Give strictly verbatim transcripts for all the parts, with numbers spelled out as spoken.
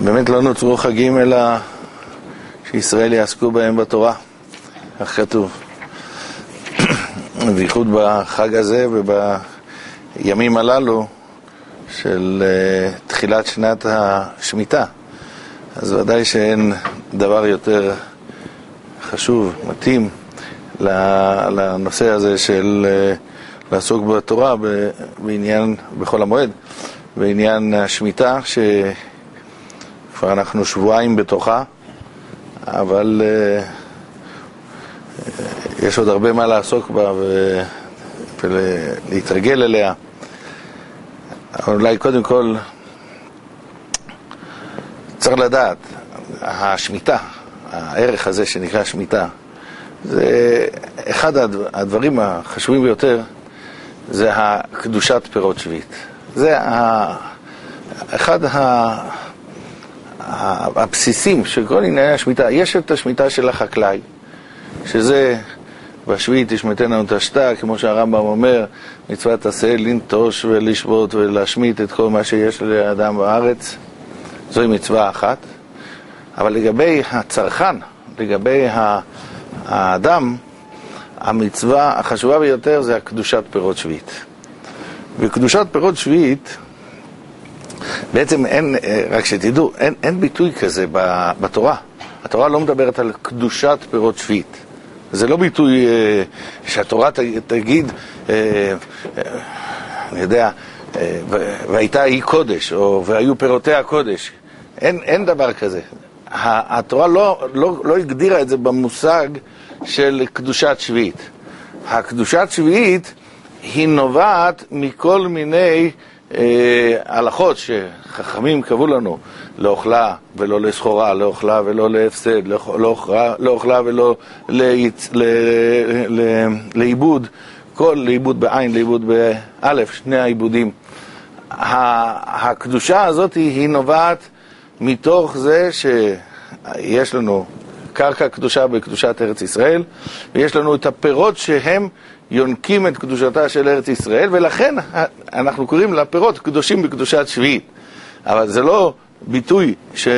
באמת לא נוצרו חגים אלא שישראל יעסקו בהם בתורה, כך כתוב. בייחוד בחג הזה ובימים הללו של uh, תחילת שנת השמיטה, אז ודאי שאין דבר יותר חשוב, מתאים לנושא הזה של uh, לעסוק בתורה בעניין, בחול המועד, בעניין השמיטה, שכבר אנחנו שבועיים בתוכה, אבל uh, יש עוד הרבה מה לעסוק בה ו... ולהתרגל אליה. אבל אולי קודם כל צריך לדעת, השמיטה, הערך הזה שנקרא שמיטה, זה אחד הדברים החשובים ביותר, זה הקדושת פירות שביעית. זה אחד הבסיסים של כל ענייני השמיטה. יש את השמיטה של החקלאי, שזה בשביעית ישמטנה ותשתה, כמו שהרמב"ם אומר, מצוות עשה לנטוש ולשבות ולהשמיט את כל מה שיש לאדם בארץ. זוהי מצווה אחת. אבל לגבי הצרכן, לגבי האדם, המצווה החשובה ביותר זה הקדושת פירות שביעית. וקדושת פירות שביעית, בעצם אין, רק שתדעו, אין, אין ביטוי כזה בתורה. התורה לא מדברת על קדושת פירות שביעית. זה לא ביטוי אה, שהתורה תגיד, אה, אה, אני יודע, אה, והייתה היא קודש, או והיו פירותיה קודש. אין, אין דבר כזה. התורה לא, לא, לא הגדירה את זה במושג של קדושת שביעית. הקדושת שביעית היא נובעת מכל מיני אה, הלכות שחכמים קבעו לנו, לא אוכלה ולא לסחורה, לא אוכלה ולא להפסד, לא אוכלה, לא אוכלה ולא ליצ... ל... ל... לאיבוד, כל לאיבוד בעין, לאיבוד באלף, שני העיבודים. הקדושה הזאת היא נובעת מתוך זה שיש לנו קרקע קדושה בקדושת ארץ ישראל, ויש לנו את הפירות שהם יונקים את קדושתה של ארץ ישראל, ולכן אנחנו קוראים לפירות קדושים בקדושת שביעית. אבל זה לא ביטוי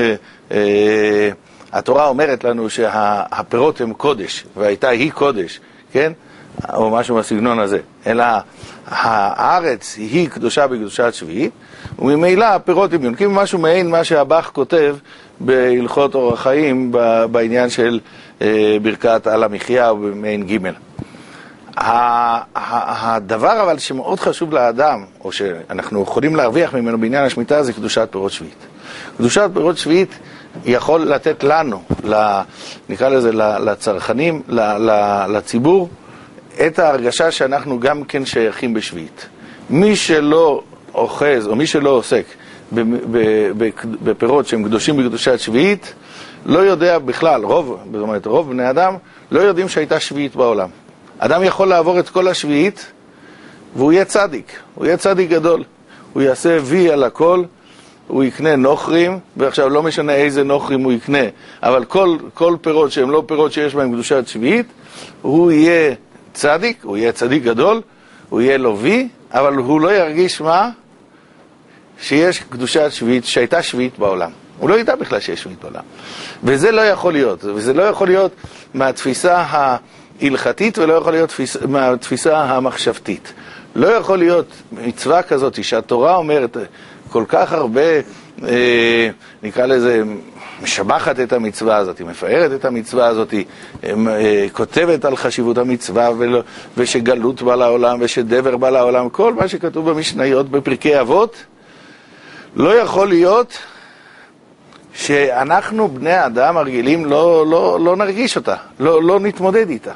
שהתורה אומרת לנו שהפירות הם קודש, והייתה היא קודש, כן? או משהו מהסגנון הזה. אלא הארץ היא קדושה בקדושת שביעית, וממילא הפירות הם יונקים משהו מעין מה שהבח כותב בהלכות אורח חיים בעניין של ברכת על המחיה ובמעין ג'. הדבר אבל שמאוד חשוב לאדם, או שאנחנו יכולים להרוויח ממנו בעניין השמיטה, זה קדושת פירות שביעית. קדושת פירות שביעית יכול לתת לנו, נקרא לזה לצרכנים, לציבור, את ההרגשה שאנחנו גם כן שייכים בשביעית. מי שלא אוחז, או מי שלא עוסק בפירות שהם קדושים בקדושת שביעית, לא יודע בכלל, רוב, זאת אומרת, רוב בני אדם, לא יודעים שהייתה שביעית בעולם. אדם יכול לעבור את כל השביעית, והוא יהיה צדיק, הוא יהיה צדיק גדול. הוא יעשה וי על הכל, הוא יקנה נוכרים, ועכשיו לא משנה איזה נוכרים הוא יקנה, אבל כל, כל פירות שהם לא פירות שיש בהם קדושת שביעית, הוא יהיה צדיק, הוא יהיה צדיק גדול, הוא יהיה לו וי, אבל הוא לא ירגיש מה? שיש קדושת שביעית, שהייתה שביעית בעולם. הוא לא ידע בכלל שיש שביעית בעולם. וזה לא יכול להיות, וזה לא יכול להיות מהתפיסה ה... הלכתית, ולא יכול להיות מהתפיסה המחשבתית. לא יכול להיות מצווה כזאת שהתורה אומרת כל כך הרבה, אה, נקרא לזה, משבחת את המצווה הזאת, מפארת את המצווה הזאת, אה, כותבת על חשיבות המצווה, ולא, ושגלות בא לעולם, ושדבר בא לעולם, כל מה שכתוב במשניות, בפרקי אבות, לא יכול להיות שאנחנו בני אדם הרגילים לא, לא, לא נרגיש אותה, לא, לא נתמודד איתה.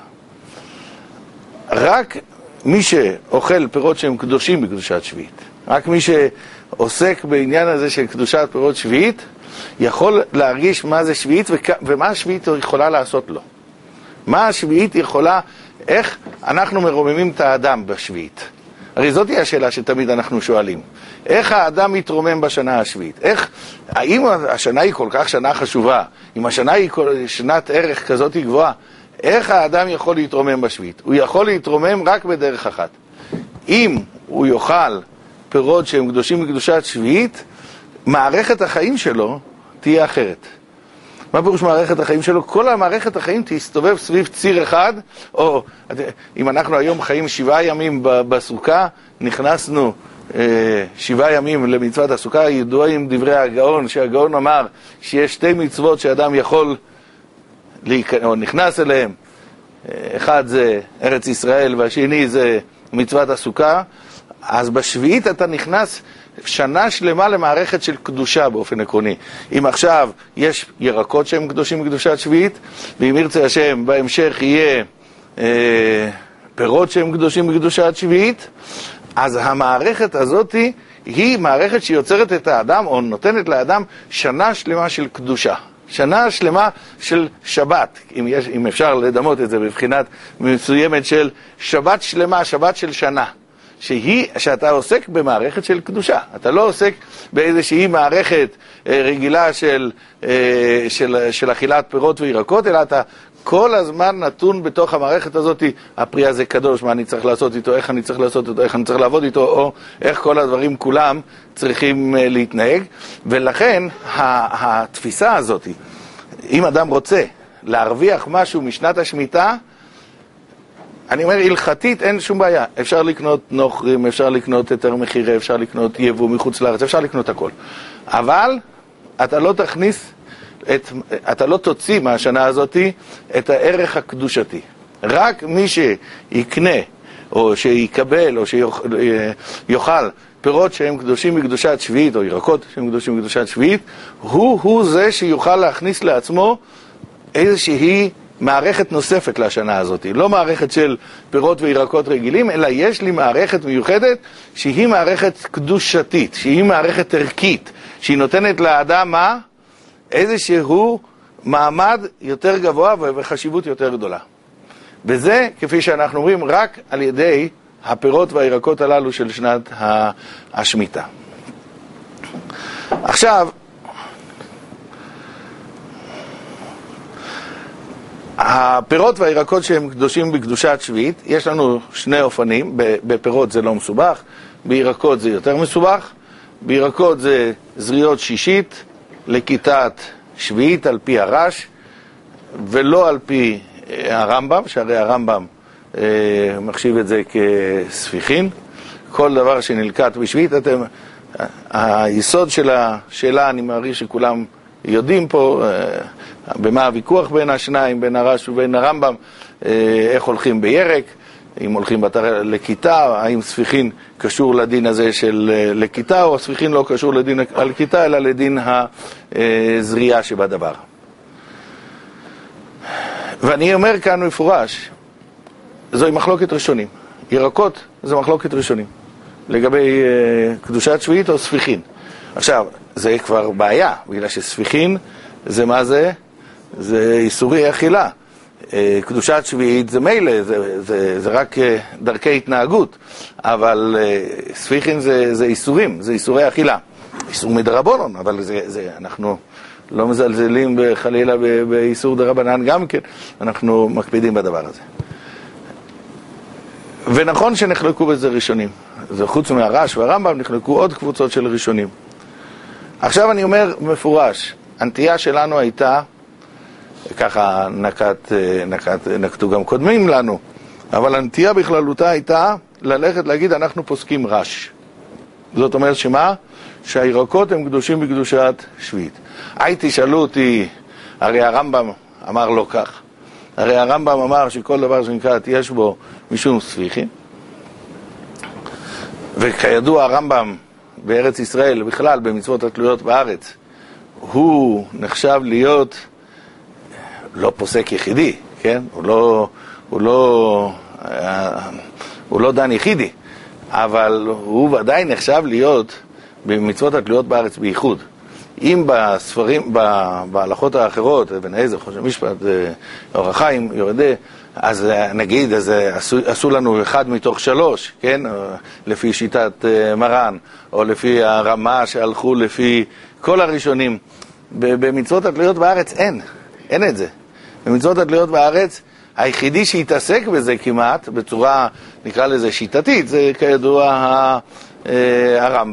רק מי שאוכל פירות שהם קדושים בקדושת שביעית, רק מי שעוסק בעניין הזה של קדושת פירות שביעית, יכול להרגיש מה זה שביעית ומה השביעית יכולה לעשות לו. מה השביעית יכולה, איך אנחנו מרוממים את האדם בשביעית. הרי זאת היא השאלה שתמיד אנחנו שואלים. איך האדם מתרומם בשנה השביעית? איך, האם השנה היא כל כך שנה חשובה? אם השנה היא שנת ערך כזאת גבוהה, איך האדם יכול להתרומם בשביעית? הוא יכול להתרומם רק בדרך אחת. אם הוא יאכל פירות שהם קדושים בקדושת שביעית, מערכת החיים שלו תהיה אחרת. מה פירוש מערכת החיים שלו? כל המערכת החיים תסתובב סביב ציר אחד, או אם אנחנו היום חיים שבעה ימים בסוכה, נכנסנו אה, שבעה ימים למצוות הסוכה, ידועים דברי הגאון, שהגאון אמר שיש שתי מצוות שאדם יכול להיכנס, או נכנס אליהם, אחד זה ארץ ישראל והשני זה מצוות הסוכה, אז בשביעית אתה נכנס שנה שלמה למערכת של קדושה באופן עקרוני. אם עכשיו יש ירקות שהם קדושים בקדושת שביעית, ואם ירצה השם בהמשך יהיה אה, פירות שהם קדושים בקדושת שביעית, אז המערכת הזאת היא מערכת שיוצרת את האדם, או נותנת לאדם שנה שלמה של קדושה. שנה שלמה של שבת, אם, יש, אם אפשר לדמות את זה בבחינת מסוימת של שבת שלמה, שבת של שנה. שהיא, שאתה עוסק במערכת של קדושה. אתה לא עוסק באיזושהי מערכת אה, רגילה של, אה, של, של אכילת פירות וירקות, אלא אתה כל הזמן נתון בתוך המערכת הזאת, הפרי הזה קדוש, מה אני צריך לעשות איתו, איך אני צריך לעשות איתו, איך אני צריך לעבוד איתו, או איך כל הדברים כולם צריכים אה, להתנהג. ולכן התפיסה הזאת, אם אדם רוצה להרוויח משהו משנת השמיטה, אני אומר, הלכתית אין שום בעיה. אפשר לקנות נוכרים, אפשר לקנות יותר מחירה, אפשר לקנות יבוא מחוץ לארץ, אפשר לקנות הכל. אבל אתה לא תכניס, את, אתה לא תוציא מהשנה הזאת את הערך הקדושתי. רק מי שיקנה, או שיקבל, או שיוכל פירות שהם קדושים בקדושת שביעית, או ירקות שהם קדושים בקדושת שביעית, הוא הוא זה שיוכל להכניס לעצמו איזושהי מערכת נוספת לשנה הזאת. לא מערכת של פירות וירקות רגילים, אלא יש לי מערכת מיוחדת שהיא מערכת קדושתית, שהיא מערכת ערכית, שהיא נותנת לאדם מה? איזשהו מעמד יותר גבוה וחשיבות יותר גדולה. וזה, כפי שאנחנו אומרים, רק על ידי הפירות והירקות הללו של שנת השמיטה. עכשיו, הפירות והירקות שהם קדושים בקדושת שביעית, יש לנו שני אופנים. בפירות זה לא מסובך, בירקות זה יותר מסובך. בירקות זה זריות שישית לכיתת שביעית על פי הרש, ולא על פי הרמב"ם, שהרי הרמב"ם אה, מחשיב את זה כספיחין. כל דבר שנלקט בשביעית, אתם, היסוד של השאלה, אני מעריך שכולם יודעים פה, אה, במה הוויכוח בין השניים, בין הרש ובין הרמב"ם, איך הולכים בירק, אם הולכים בתר... לכיתה, האם ספיחין קשור לדין הזה של לכיתה, או ספיחין לא קשור לדין לכיתה, אלא לדין הזריעה שבדבר. ואני אומר כאן מפורש, זוהי מחלוקת ראשונים. ירקות זו מחלוקת ראשונים, לגבי קדושת שביעית או ספיחין. עכשיו, זה כבר בעיה, בגלל שספיחין זה מה זה? זה איסורי אכילה. קדושת שביעית זה מילא, זה, זה, זה רק דרכי התנהגות, אבל ספיחין זה, זה איסורים, זה איסורי אכילה. איסור מדרבנן, אבל זה, זה, אנחנו לא מזלזלים בחלילה באיסור דרבנן גם כן, אנחנו מקפידים בדבר הזה. ונכון שנחלקו בזה ראשונים. זה חוץ מהרש והרמב"ם נחלקו עוד קבוצות של ראשונים. עכשיו אני אומר מפורש, הנטייה שלנו הייתה, ככה נקט, נקט, נקטו גם קודמים לנו, אבל הנטייה בכללותה הייתה ללכת להגיד אנחנו פוסקים רש. זאת אומרת שמה? שהירקות הם קדושים בקדושת שביעית. הייתי שאלו אותי, הרי הרמב"ם אמר לא כך. הרי הרמב"ם אמר שכל דבר שנקראת יש בו משום ספיחין. וכידוע הרמב"ם בארץ ישראל, בכלל במצוות התלויות בארץ, הוא נחשב להיות לא פוסק יחידי, כן? הוא לא, הוא לא, הוא לא דן יחידי, אבל הוא ודאי נחשב להיות במצוות התלויות בארץ בייחוד. אם בספרים, בהלכות האחרות, בן עזר, חושן משפט, אור החיים, יורדה, אז נגיד, אז עשו, עשו לנו אחד מתוך שלוש, כן? לפי שיטת מרן, או לפי הרמה שהלכו לפי כל הראשונים. במצוות התלויות בארץ אין, אין את זה. במצוות התלויות בארץ, היחידי שהתעסק בזה כמעט, בצורה, נקרא לזה שיטתית, זה כידוע הרמב"ם,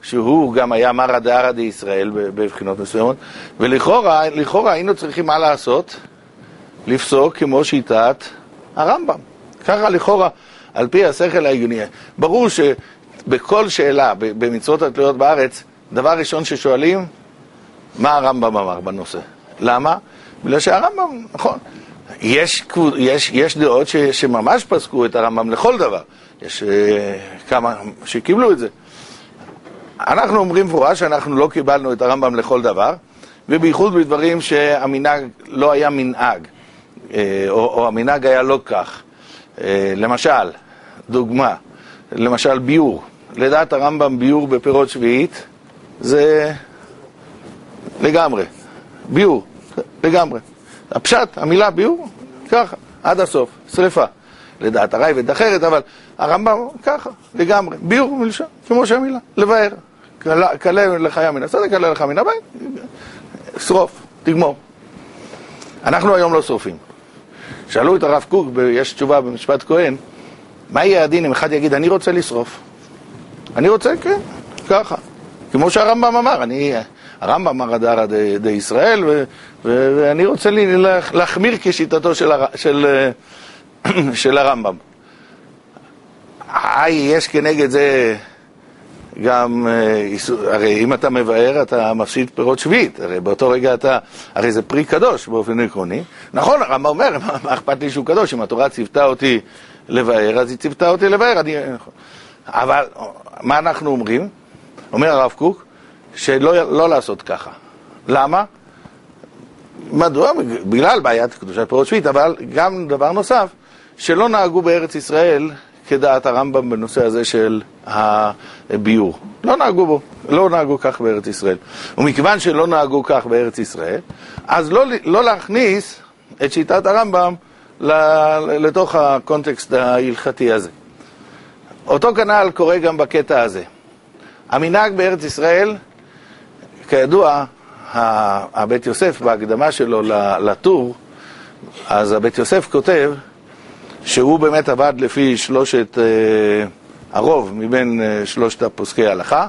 שהוא גם היה מרא דארעא דישראל בבחינות מסוימות, ולכאורה לכאורה היינו צריכים מה לעשות? לפסוק כמו שיטת הרמב"ם. ככה לכאורה, על פי השכל ההגיוני. ברור שבכל שאלה, במצוות התלויות בארץ, דבר ראשון ששואלים, מה הרמב"ם אמר בנושא? למה? בגלל שהרמב"ם, נכון, יש, יש, יש דעות ש, שממש פסקו את הרמב"ם לכל דבר. יש uh, כמה שקיבלו את זה. אנחנו אומרים פורש שאנחנו לא קיבלנו את הרמב"ם לכל דבר, ובייחוד בדברים שהמנהג לא היה מנהג, uh, או, או המנהג היה לא כך. Uh, למשל, דוגמה, למשל ביור. לדעת הרמב"ם ביור בפירות שביעית זה לגמרי. ביור, לגמרי. הפשט, המילה ביור, ככה, עד הסוף, שריפה. לדעת הרייבד אחרת, אבל הרמב"ם ככה, לגמרי. ביור מלשון, כמו שהמילה, לבאר. קלה לחיה מן השדה, קלה לך מן הבית, שרוף, תגמור. אנחנו היום לא שורפים. שאלו את הרב קוק, יש תשובה במשפט כהן, מה יהיה הדין אם אחד יגיד, אני רוצה לשרוף? אני רוצה, כן, ככה. כמו שהרמב"ם אמר, אני, הרמב"ם אמר דארעא דישראל, ו, ו, ואני רוצה לי להחמיר כשיטתו של, הר, של, של הרמב"ם. היי, יש כנגד זה גם, הרי אם אתה מבאר, אתה מפסיד פירות שביעית, הרי באותו רגע אתה, הרי זה פרי קדוש באופן עקרוני. נכון, הרמב"ם אומר, מה אכפת לי שהוא קדוש? אם התורה ציוותה אותי לבאר, אז היא ציוותה אותי לבאר. אני, אבל מה אנחנו אומרים? אומר הרב קוק, שלא לא לעשות ככה. למה? מדוע? בגלל בעיית קדושת פירות שביעית, אבל גם דבר נוסף, שלא נהגו בארץ ישראל כדעת הרמב"ם בנושא הזה של הביור. לא נהגו בו, לא נהגו כך בארץ ישראל. ומכיוון שלא נהגו כך בארץ ישראל, אז לא, לא להכניס את שיטת הרמב"ם לתוך הקונטקסט ההלכתי הזה. אותו כנ"ל קורה גם בקטע הזה. המנהג בארץ ישראל, כידוע, הבית יוסף בהקדמה שלו לטור, אז הבית יוסף כותב שהוא באמת עבד לפי שלושת, הרוב מבין שלושת הפוסקי ההלכה,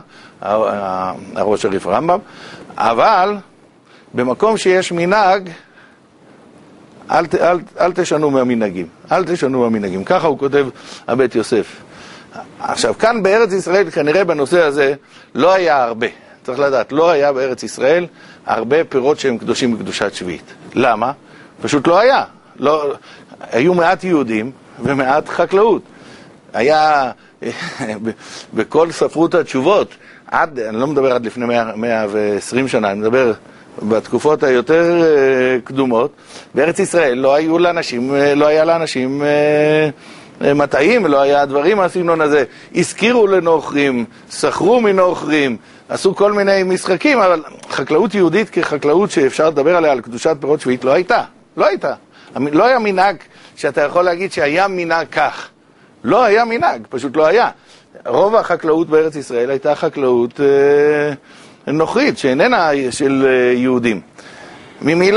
הראש הריף הרמב"ם, אבל במקום שיש מנהג, אל, אל, אל תשנו מהמנהגים, אל תשנו מהמנהגים, ככה הוא כותב הבית יוסף. עכשיו, כאן בארץ ישראל, כנראה בנושא הזה, לא היה הרבה. צריך לדעת, לא היה בארץ ישראל הרבה פירות שהם קדושים בקדושת שביעית. למה? פשוט לא היה. לא, היו מעט יהודים ומעט חקלאות. היה בכל ספרות התשובות, עד, אני לא מדבר עד לפני מאה ועשרים שנה, אני מדבר בתקופות היותר קדומות, בארץ ישראל לא היו לאנשים, לא היה לאנשים מטעים, לא היה דברים מהסגנון הזה. הזכירו לנוכרים, שכרו מנוכרים, עשו כל מיני משחקים, אבל חקלאות יהודית כחקלאות שאפשר לדבר עליה על קדושת פירות שביעית לא הייתה, לא הייתה. לא היה מנהג שאתה יכול להגיד שהיה מנהג כך. לא היה מנהג, פשוט לא היה. רוב החקלאות בארץ ישראל הייתה חקלאות אה, נוכרית, שאיננה של אה, יהודים. ממילא,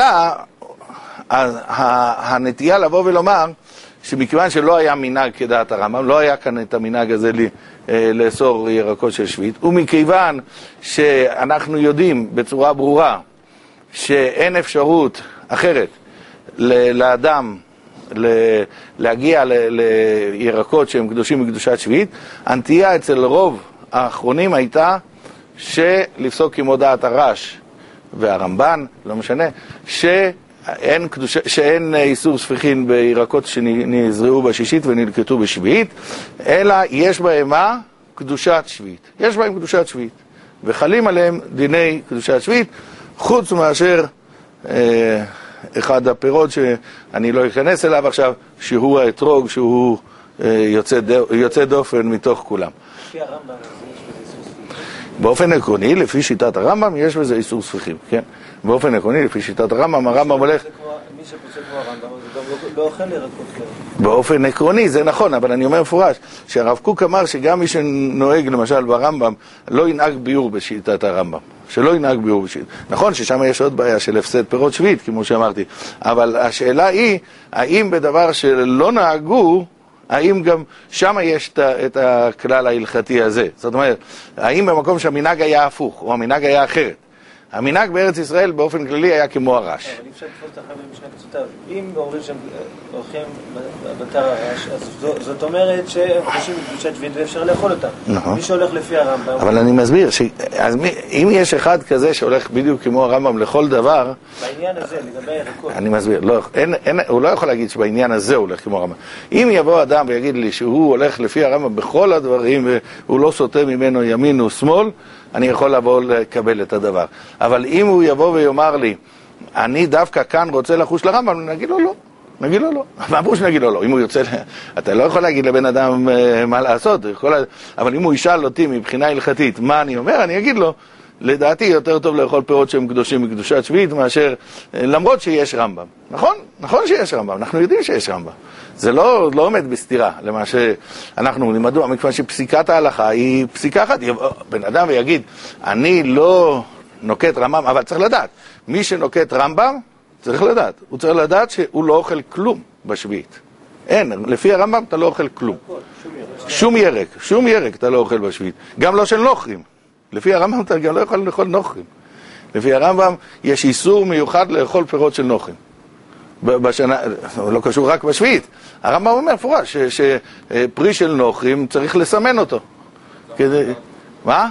הנטייה לבוא ולומר, שמכיוון שלא היה מנהג כדעת הרמב"ם, לא היה כאן את המנהג הזה לי, אה, לאסור ירקות של שביעית, ומכיוון שאנחנו יודעים בצורה ברורה שאין אפשרות אחרת לאדם להגיע לירקות שהם קדושים בקדושת שביעית, הנטייה אצל רוב האחרונים הייתה שלפסוק כמו דעת הרש והרמב"ן, לא משנה, שאין, קדוש... שאין איסור ספיחין בירקות שנזרעו בשישית ונלקטו בשביעית, אלא יש בהם מה? קדושת שביעית. יש בהם קדושת שביעית. וחלים עליהם דיני קדושת שביעית, חוץ מאשר אה, אחד הפירות שאני לא אכנס אליו עכשיו, שהוא האתרוג, שהוא אה, יוצא, דו, יוצא דופן מתוך כולם. לפי הרמב"ם יש בזה איסור ספיחים? באופן עקרוני, לפי שיטת הרמב"ם, יש בזה איסור ספיחים, כן? באופן עקרוני, לפי שיטת הרמב"ם, הרמב"ם הולך... מי שפוסק כמו הרמב"ם, הוא גם לא אוכל ירקות כאלה. באופן עקרוני, זה נכון, אבל אני אומר מפורש, שהרב קוק אמר שגם מי שנוהג, למשל, ברמב"ם, לא ינהג ביור בשיטת הרמב"ם. שלא ינהג ביור בשיטת. נכון ששם יש עוד בעיה של הפסד פירות שביעית, כמו שאמרתי, אבל השאלה היא, האם בדבר שלא נהגו, האם גם שם יש את הכלל ההלכתי הזה? זאת אומרת, האם במקום שהמנהג היה הפוך, או המנהג היה אחרת? המנהג בארץ ישראל באופן כללי היה כמו הרש. אבל אי אפשר לתפוס את החיים במשנה קצותיו. אם אומרים שהם הולכים בתר הרש, אז זאת אומרת שהם חושבים בקדושת שביעית ואפשר לאכול אותם. מי שהולך לפי הרמב"ם... אבל אני מסביר, אם יש אחד כזה שהולך בדיוק כמו הרמב"ם לכל דבר... בעניין הזה, לגבי הירקות. אני מסביר, הוא לא יכול להגיד שבעניין הזה הוא הולך כמו הרמב"ם. אם יבוא אדם ויגיד לי שהוא הולך לפי הרמב"ם בכל הדברים והוא לא סוטה ממנו ימין או שמאל, אני יכול לבוא לקבל את הדבר. אבל אם הוא יבוא ויאמר לי, אני דווקא כאן רוצה לחוש לרמב"ם, נגיד לו לא. נגיד לו לא. מה אמרו שנגיד לו לא? אם הוא יוצא... אתה לא יכול להגיד לבן אדם מה לעשות. אבל אם הוא ישאל אותי מבחינה הלכתית מה אני אומר, אני אגיד לו, לדעתי יותר טוב לאכול פירות שהם קדושים מקדושת שביעית מאשר... למרות שיש רמב"ם. נכון? נכון שיש רמב"ם. אנחנו יודעים שיש רמב"ם. זה לא, לא עומד בסתירה למה שאנחנו לימדו, מכיוון שפסיקת ההלכה היא פסיקה אחת. בן אדם ויגיד, אני לא נוקט רמב"ם, אבל צריך לדעת, מי שנוקט רמב"ם, צריך לדעת, הוא צריך לדעת שהוא לא אוכל כלום בשביעית. אין, לפי הרמב"ם אתה לא אוכל כלום. שום ירק, שום ירק אתה לא אוכל בשביעית. גם לא של נוכרים. לפי הרמב"ם אתה גם לא יכול לאכול נוכרים. לפי הרמב"ם יש איסור מיוחד לאכול פירות של נוכרים. בשנה, לא קשור רק בשביעית. הרמב"ם אומר פורש שפרי של נוכרים צריך לסמן אותו. כדי... מה?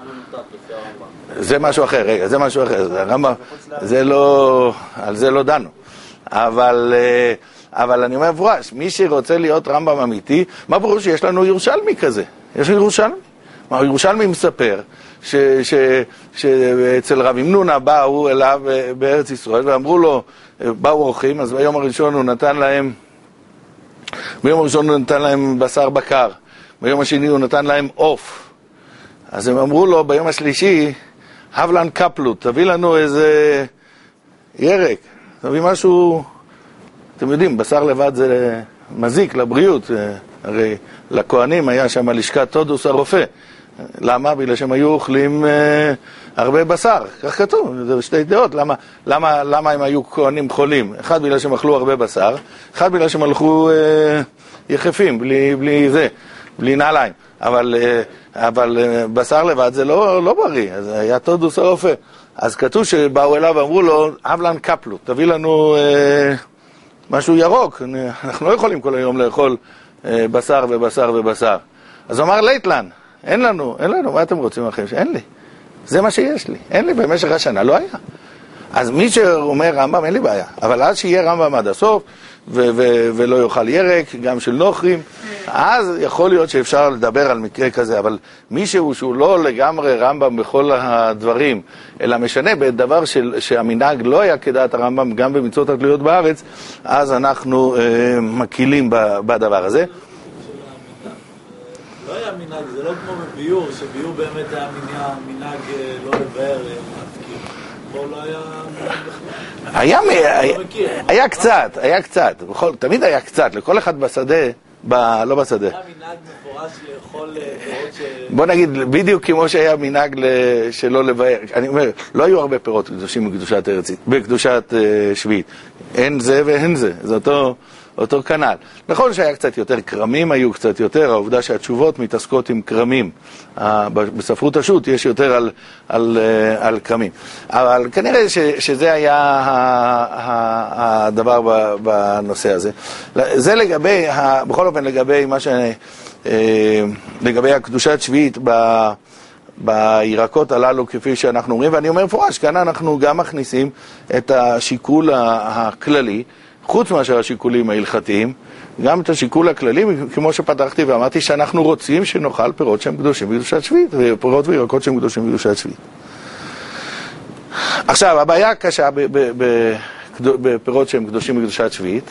זה משהו אחר, רגע, זה משהו אחר. הרמב"ם, זה לא, על זה לא דנו. אבל, אבל אני אומר פורש, מי שרוצה להיות רמב"ם אמיתי, מה ברור שיש לנו ירושלמי כזה? יש לנו ירושלמי. ירושלמי מספר ש, ש, שאצל רב ימנונה באו אליו בארץ ישראל ואמרו לו, באו אורחים, אז ביום הראשון הוא נתן להם, ביום הראשון הוא נתן להם בשר בקר, ביום השני הוא נתן להם עוף. אז הם אמרו לו ביום השלישי, הבלן קפלות, תביא לנו איזה ירק, תביא משהו, אתם יודעים, בשר לבד זה מזיק לבריאות, הרי לכהנים היה שם לשכת תודוס הרופא. למה? בגלל שהם היו אוכלים אה, הרבה בשר, כך כתוב, זה שתי דעות. למה, למה, למה הם היו כהנים חולים? אחד בגלל שהם אכלו הרבה בשר, אחד בגלל שהם הלכו אה, יחפים, בלי, בלי זה, בלי נעליים. אבל, אה, אבל אה, בשר לבד זה לא, לא בריא, אז היה תודוס הרופא. אז כתוב שבאו אליו ואמרו לו, הבלן קפלות, תביא לנו אה, משהו ירוק, אנחנו לא יכולים כל היום לאכול אה, בשר ובשר ובשר. אז הוא אמר לייטלן, אין לנו, אין לנו, מה אתם רוצים אחרים? אין לי. זה מה שיש לי. אין לי במשך השנה, לא היה. אז מי שאומר רמב"ם, אין לי בעיה. אבל אז שיהיה רמב"ם עד הסוף, ו- ו- ולא יאכל ירק, גם של נוכרים, אז יכול להיות שאפשר לדבר על מקרה כזה. אבל מישהו שהוא לא לגמרי רמב"ם בכל הדברים, אלא משנה בדבר של, שהמנהג לא היה כדעת הרמב"ם, גם במצוות התלויות בארץ, אז אנחנו אה, מקילים בדבר הזה. לא היה מנהג, זה לא כמו בביור, שביור באמת היה מנהג לא לבאר להפקיר. פה לא היה מנהג בכלל. היה קצת, היה קצת, תמיד היה קצת, לכל אחד בשדה, לא בשדה. היה מנהג מפורש לאכול פירות ש... בוא נגיד, בדיוק כמו שהיה מנהג שלא לבאר. אני אומר, לא היו הרבה פירות קדושים בקדושת ארצית, בקדושת שביעית. אין זה ואין זה, זה אותו... אותו כנ"ל. נכון שהיה קצת יותר קרמים, היו קצת יותר, העובדה שהתשובות מתעסקות עם קרמים. בספרות השו"ת יש יותר על, על, על קרמים. אבל כנראה ש, שזה היה הדבר בנושא הזה. זה לגבי, בכל אופן לגבי מה ש... לגבי הקדושת שביעית ב... בירקות הללו כפי שאנחנו אומרים, ואני אומר פורש, כאן אנחנו גם מכניסים את השיקול הכללי, חוץ מאשר השיקולים ההלכתיים, גם את השיקול הכללי, כמו שפתחתי ואמרתי שאנחנו רוצים שנאכל פירות שהם קדושים בקדושת שביעית, ופירות וירקות שהם קדושים בקדושת שביעית. עכשיו, הבעיה הקשה בפירות שהם קדושים בקדושת שביעית,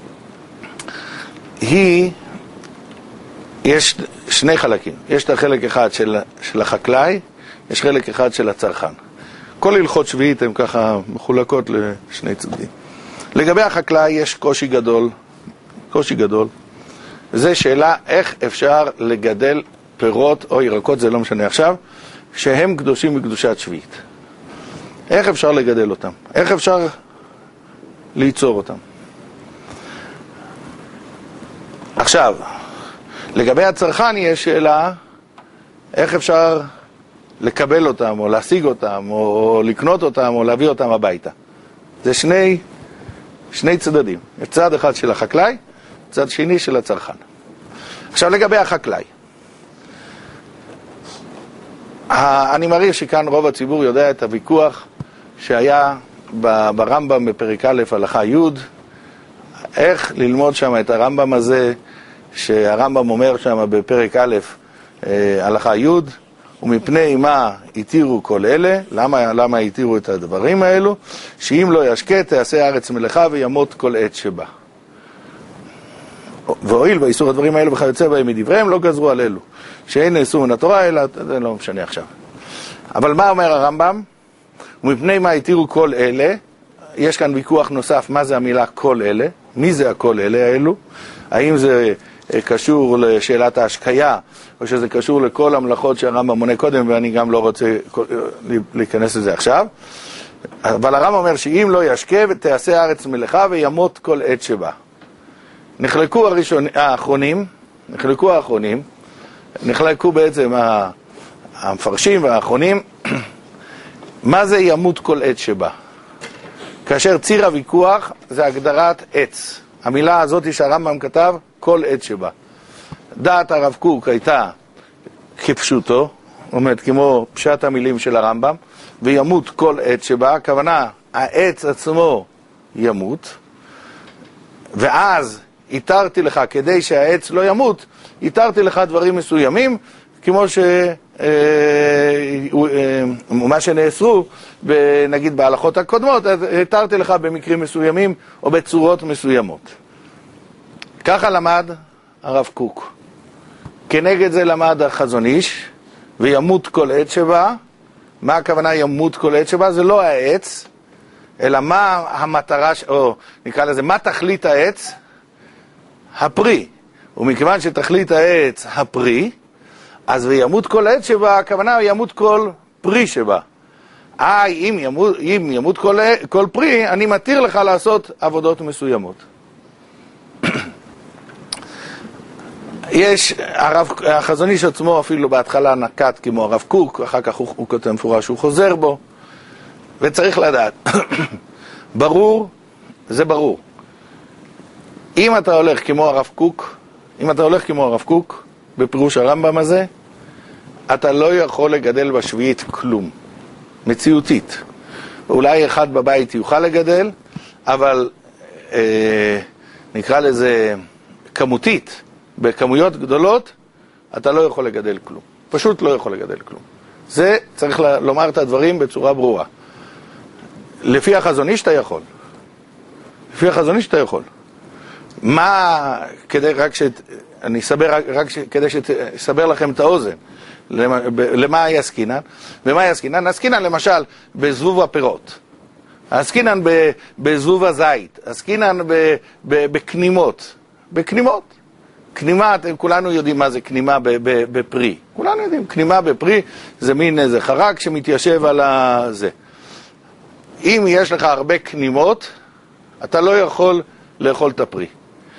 היא, יש שני חלקים. יש את החלק אחד של, של החקלאי, יש חלק אחד של הצרכן. כל הלכות שביעית הן ככה מחולקות לשני צדדים. לגבי החקלאי יש קושי גדול, קושי גדול. זה שאלה איך אפשר לגדל פירות או ירקות, זה לא משנה עכשיו, שהם קדושים בקדושת שביעית. איך אפשר לגדל אותם? איך אפשר ליצור אותם? עכשיו, לגבי הצרכן יש שאלה, איך אפשר לקבל אותם, או להשיג אותם, או לקנות אותם, או להביא אותם הביתה. זה שני, שני צדדים. יש צד אחד של החקלאי, צד שני של הצרכן. עכשיו לגבי החקלאי. אני מעריך שכאן רוב הציבור יודע את הוויכוח שהיה ברמב"ם בפרק א' הלכה י', איך ללמוד שם את הרמב"ם הזה, שהרמב"ם אומר שם בפרק א' הלכה י', ומפני מה התירו כל אלה, למה, למה התירו את הדברים האלו, שאם לא ישקה תעשה הארץ מלאכה וימות כל עת שבה. והואיל באיסור הדברים האלו וכיוצא בהם מדבריהם, לא גזרו על אלו. שאין נאסור מן התורה, אלא זה לא משנה עכשיו. אבל מה אומר הרמב"ם? ומפני מה התירו כל אלה, יש כאן ויכוח נוסף, מה זה המילה כל אלה? מי זה הכל אלה האלו? האם זה קשור לשאלת ההשקיה, או שזה קשור לכל המלאכות שהרמב"ם מונה קודם, ואני גם לא רוצה להיכנס לזה עכשיו. אבל הרמב"ם אומר שאם לא ישקה ותעשה הארץ מלאכה וימות כל עת שבה. נחלקו הראשון, האחרונים, נחלקו האחרונים, נחלקו בעצם המפרשים והאחרונים, מה זה ימות כל עת שבה? כאשר ציר הוויכוח זה הגדרת עץ. המילה הזאת שהרמב"ם כתב, כל עת שבה. דעת הרב קוק הייתה כפשוטו, אומרת כמו פשט המילים של הרמב"ם, וימות כל עת שבה, הכוונה העץ עצמו ימות, ואז התרתי לך, כדי שהעץ לא ימות, התרתי לך דברים מסוימים, כמו ש... מה שנאסרו, נגיד בהלכות הקודמות, אז התרתי לך במקרים מסוימים או בצורות מסוימות. ככה למד הרב קוק. כנגד זה למד החזון איש, וימות כל עת שבה. מה הכוונה ימות כל עת שבה? זה לא העץ, אלא מה המטרה, או נקרא לזה, מה תכלית העץ? הפרי. ומכיוון שתכלית העץ הפרי, אז וימות כל עת שבה, הכוונה ימות כל פרי שבה. אה, אם ימות, אם ימות כל, כל פרי, אני מתיר לך לעשות עבודות מסוימות. יש, הרב, החזון איש עצמו אפילו בהתחלה נקט כמו הרב קוק, אחר כך הוא, הוא כותב מפורש שהוא חוזר בו, וצריך לדעת. ברור, זה ברור. אם אתה הולך כמו הרב קוק, אם אתה הולך כמו הרב קוק, בפירוש הרמב"ם הזה, אתה לא יכול לגדל בשביעית כלום. מציאותית. אולי אחד בבית יוכל לגדל, אבל אה, נקרא לזה כמותית, בכמויות גדולות, אתה לא יכול לגדל כלום. פשוט לא יכול לגדל כלום. זה צריך לומר את הדברים בצורה ברורה. לפי החזון איש אתה יכול. לפי החזון איש אתה יכול. מה, כדי רק ש... אני אסבר, רק ש... כדי שתסבר לכם את האוזן. למה, למה היה עסקינן? במה היה עסקינן? עסקינן למשל בזבוב הפירות. עסקינן בזבוב הזית. עסקינן בקנימות. בקנימות. קנימה, כולנו יודעים מה זה קנימה בפרי. כולנו יודעים, קנימה בפרי זה מין איזה חרק שמתיישב על זה. אם יש לך הרבה קנימות, אתה לא יכול לאכול את הפרי.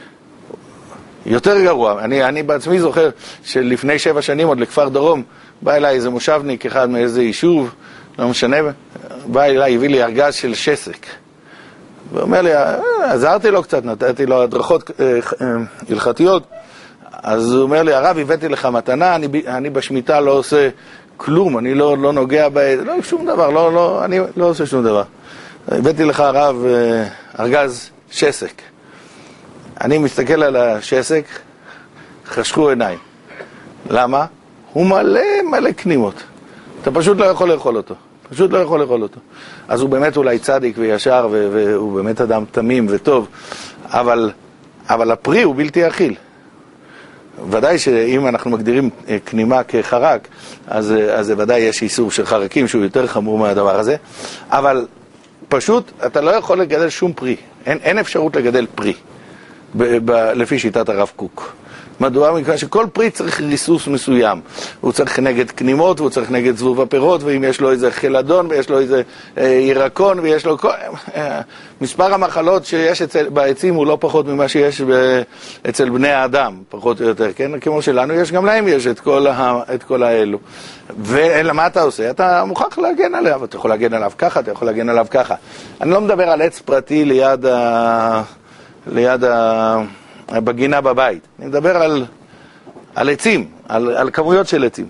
יותר גרוע. אני, אני בעצמי זוכר שלפני שבע שנים עוד לכפר דרום בא אליי איזה מושבניק אחד מאיזה יישוב, לא משנה, בא אליי, הביא לי ארגז של שסק. ואומר לי, עזרתי לו קצת, נתתי לו הדרכות הלכתיות. אז הוא אומר לי, הרב, הבאתי לך מתנה, אני, אני בשמיטה לא עושה כלום, אני לא, לא נוגע ב... לא, שום דבר, לא, לא, אני לא עושה שום דבר. הבאתי לך, הרב, ארגז שסק. אני מסתכל על השסק, חשכו עיניים. למה? הוא מלא מלא קנימות. אתה פשוט לא יכול לאכול אותו. פשוט לא יכול לאכול אותו. אז הוא באמת אולי צדיק וישר, והוא באמת אדם תמים וטוב, אבל, אבל הפרי הוא בלתי אכיל. ודאי שאם אנחנו מגדירים קנימה כחרק, אז, אז ודאי יש איסור של חרקים שהוא יותר חמור מהדבר הזה, אבל פשוט אתה לא יכול לגדל שום פרי. אין, אין אפשרות לגדל פרי. ב- ב- לפי שיטת הרב קוק. מדוע? מכיוון שכל פרי צריך ריסוס מסוים. הוא צריך נגד קנימות, והוא צריך נגד זבוב הפירות, ואם יש לו איזה חילדון, ויש לו איזה אה, ירקון, ויש לו... כל... אה, מספר המחלות שיש אצל, בעצים הוא לא פחות ממה שיש ב, אצל בני האדם, פחות או יותר, כן? כמו שלנו יש, גם להם יש את כל, ה, את כל האלו. ואלא מה אתה עושה? אתה מוכרח להגן עליו, אתה יכול להגן עליו ככה, אתה יכול להגן עליו ככה. אני לא מדבר על עץ פרטי ליד ה... ליד ה... בגינה בבית. אני מדבר על, על עצים, על, על כמויות של עצים.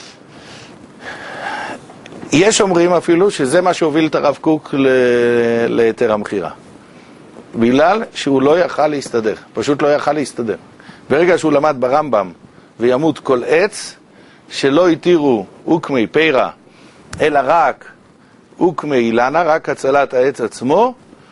יש אומרים אפילו שזה מה שהוביל את הרב קוק ליתר המכירה. בגלל שהוא לא יכל להסתדר, פשוט לא יכל להסתדר. ברגע שהוא למד ברמב"ם וימות כל עץ, שלא התירו אוקמי פירה, אלא רק אוקמי אילנה, רק הצלת העץ עצמו,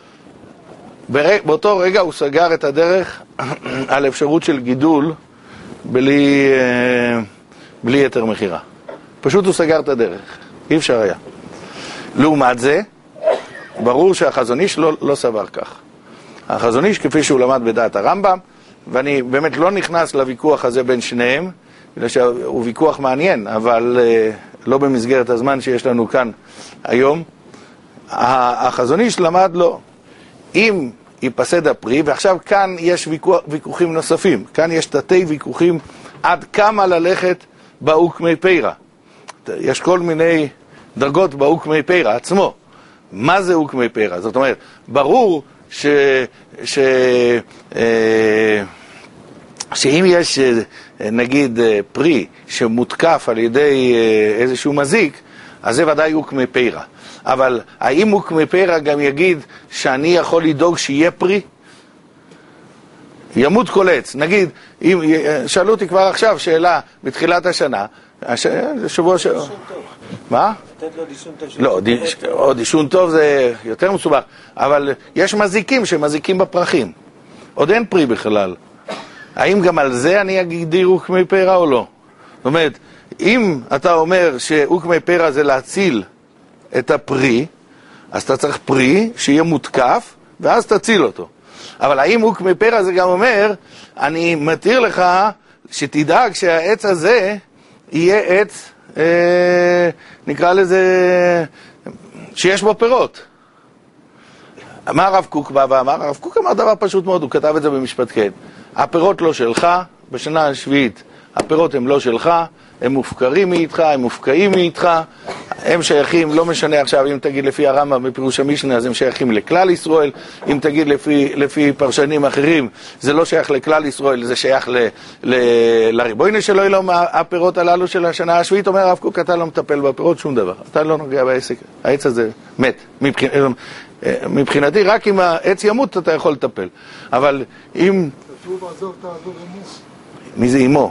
באותו רגע הוא סגר את הדרך על אפשרות של גידול בלי, בלי יתר מחירה. פשוט הוא סגר את הדרך, אי אפשר היה. לעומת זה, ברור שהחזון איש לא, לא סבר כך. החזון איש, כפי שהוא למד בדעת הרמב"ם, ואני באמת לא נכנס לוויכוח הזה בין שניהם, בגלל שהוא ויכוח מעניין, אבל לא במסגרת הזמן שיש לנו כאן היום. החזון איש למד לו, אם ייפסד הפרי, ועכשיו כאן יש ויכוח, ויכוחים נוספים, כאן יש תתי ויכוחים עד כמה ללכת באוקמי פירה. יש כל מיני דרגות באוקמי פירה עצמו. מה זה אוקמי פירה? זאת אומרת, ברור ש... ש... אה, שאם יש נגיד פרי שמותקף על ידי איזשהו מזיק, אז זה ודאי אוקמי פירה. אבל האם אוקמי פירה גם יגיד שאני יכול לדאוג שיהיה פרי? ימות כל עץ. נגיד, אם, שאלו אותי כבר עכשיו שאלה בתחילת השנה, הש... שבוע ש... מה? לתת לו דישון טוב. לא, או דישון טוב זה יותר מסובך, אבל יש מזיקים שמזיקים בפרחים. עוד אין פרי בכלל. האם גם על זה אני אגדיר אוקמי פירה או לא? זאת אומרת, אם אתה אומר שאוקמי פירה זה להציל את הפרי, אז אתה צריך פרי שיהיה מותקף, ואז תציל אותו. אבל האם אוקמי פירה זה גם אומר, אני מתיר לך שתדאג שהעץ הזה יהיה עץ, אה, נקרא לזה, שיש בו פירות. מה הרב קוק בא ואמר? הרב קוק אמר דבר פשוט מאוד, הוא כתב את זה במשפט כן. הפירות לא שלך, בשנה השביעית הפירות הם לא שלך, הם מופקרים מאיתך, הם מופקעים מאיתך, הם שייכים, לא משנה עכשיו אם תגיד לפי הרמב"ם בפירוש המשנה, אז הם שייכים לכלל ישראל, אם תגיד לפי, לפי פרשנים אחרים, זה לא שייך לכלל ישראל, זה שייך ל, ל, לריבונו של עולם, הפירות הללו של השנה השביעית. אומר הרב קוק, אתה לא מטפל בפירות שום דבר, אתה לא נוגע בעסק, העץ הזה מת, מבחינ... מבחינתי רק אם העץ ימות אתה יכול לטפל, אבל אם... כתוב עזוב תעזוב אמו. מי זה אמו?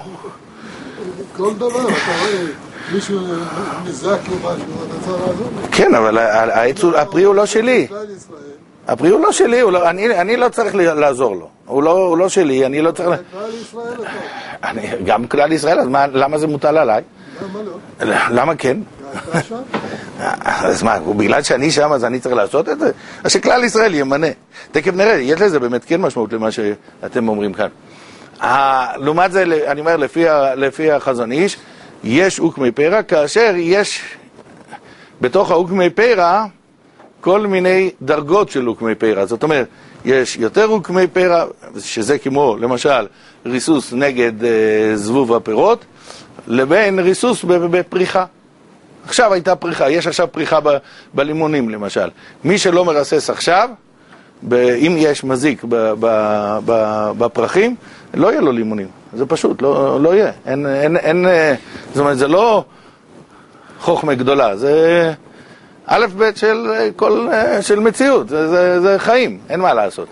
כל דבר, אתה רואה, מישהו נזק לו משהו, אתה צריך לעזור לו. כן, אבל הפרי הוא לא שלי. הפרי הוא לא שלי, אני לא צריך לעזור לו. הוא לא שלי, אני לא צריך... כלל ישראל אתה. גם כלל ישראל, אז למה זה מוטל עליי? למה לא? למה כן? אתה שם? אז מה, בגלל שאני שם אז אני צריך לעשות את זה? אז שכלל ישראל ימנה. תכף נראה, יש לזה באמת כן משמעות למה שאתם אומרים כאן. לעומת זה, אני אומר, לפי, לפי החזון איש, יש אוקמי פירה, כאשר יש בתוך האוקמי פירה כל מיני דרגות של אוקמי פירה. זאת אומרת, יש יותר אוקמי פירה, שזה כמו, למשל, ריסוס נגד אה, זבוב הפירות, לבין ריסוס בפריחה. עכשיו הייתה פריחה, יש עכשיו פריחה ב, בלימונים, למשל. מי שלא מרסס עכשיו, ב, אם יש מזיק ב, ב, ב, בפרחים, לא יהיה לו לימונים. זה פשוט, לא, לא יהיה. אין, אין, אין, זאת אומרת, זה לא חוכמה גדולה, זה א' ב' של, כל, של מציאות, זה, זה, זה חיים, אין מה לעשות.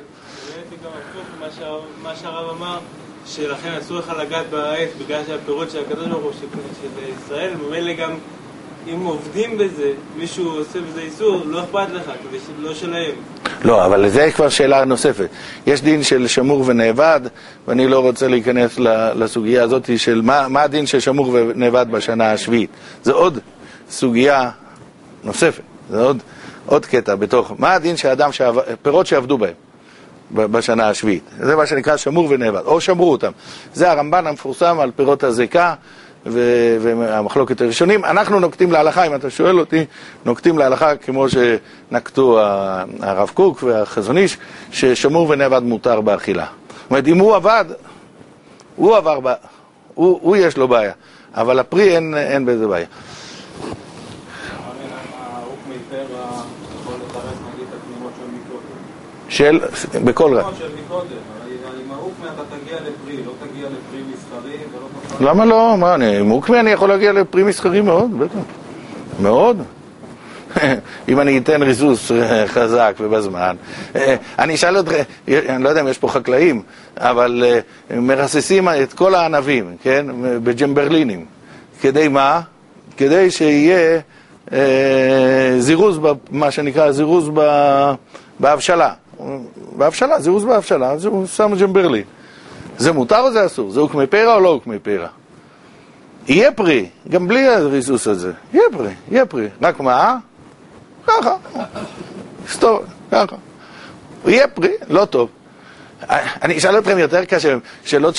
מה שהרב אמר, שלכן אסור לך לגעת בעץ בגלל שהפירות של הקדוש ברוך הוא של ישראל, ממילא גם אם עובדים בזה, מישהו עושה בזה איסור, לא אכפת לך, כדי שלא שלהם. לא, אבל זה כבר שאלה נוספת. יש דין של שמור ונאבד, ואני לא רוצה להיכנס לסוגיה הזאת של מה, מה הדין של שמור ונאבד בשנה השביעית. זה עוד סוגיה נוספת, זה עוד, עוד קטע בתוך, מה הדין של אדם, פירות שעבדו בהם. בשנה השביעית. זה מה שנקרא שמור ונאבד, או שמרו אותם. זה הרמב"ן המפורסם על פירות הזיקה והמחלוקת הראשונים. אנחנו נוקטים להלכה, אם אתה שואל אותי, נוקטים להלכה כמו שנקטו הרב קוק והחזון איש, ששמור ונאבד מותר באכילה. זאת אומרת, אם הוא עבד, הוא עבר, ב... הוא, הוא יש לו בעיה, אבל הפרי אין, אין בזה בעיה. של, בכל רע. של מקודם, עם האוקמי אתה תגיע לפרי, לא תגיע לפרי מסחרי ולא תגיע... למה לא? מה, אני, עם אוקמי אני יכול להגיע לפרי מסחרי מאוד, בטח. מאוד. אם אני אתן ריסוס חזק ובזמן. אני אשאל אותך, אני לא יודע אם יש פה חקלאים, אבל מרססים את כל הענבים, כן? בג'מברלינים. כדי מה? כדי שיהיה זירוז, מה שנקרא זירוז בהבשלה. בהבשלה, זירוז בהבשלה, אז הוא שם ג'מברלין. זה מותר או זה אסור? זה אוקמי פירה או לא אוקמי פירה? יהיה פרי, גם בלי הריסוס הזה. יהיה פרי, יהיה פרי. רק מה? ככה. סטור, ככה. יהיה פרי, לא טוב. אני אשאל אתכם יותר קשה, שאלות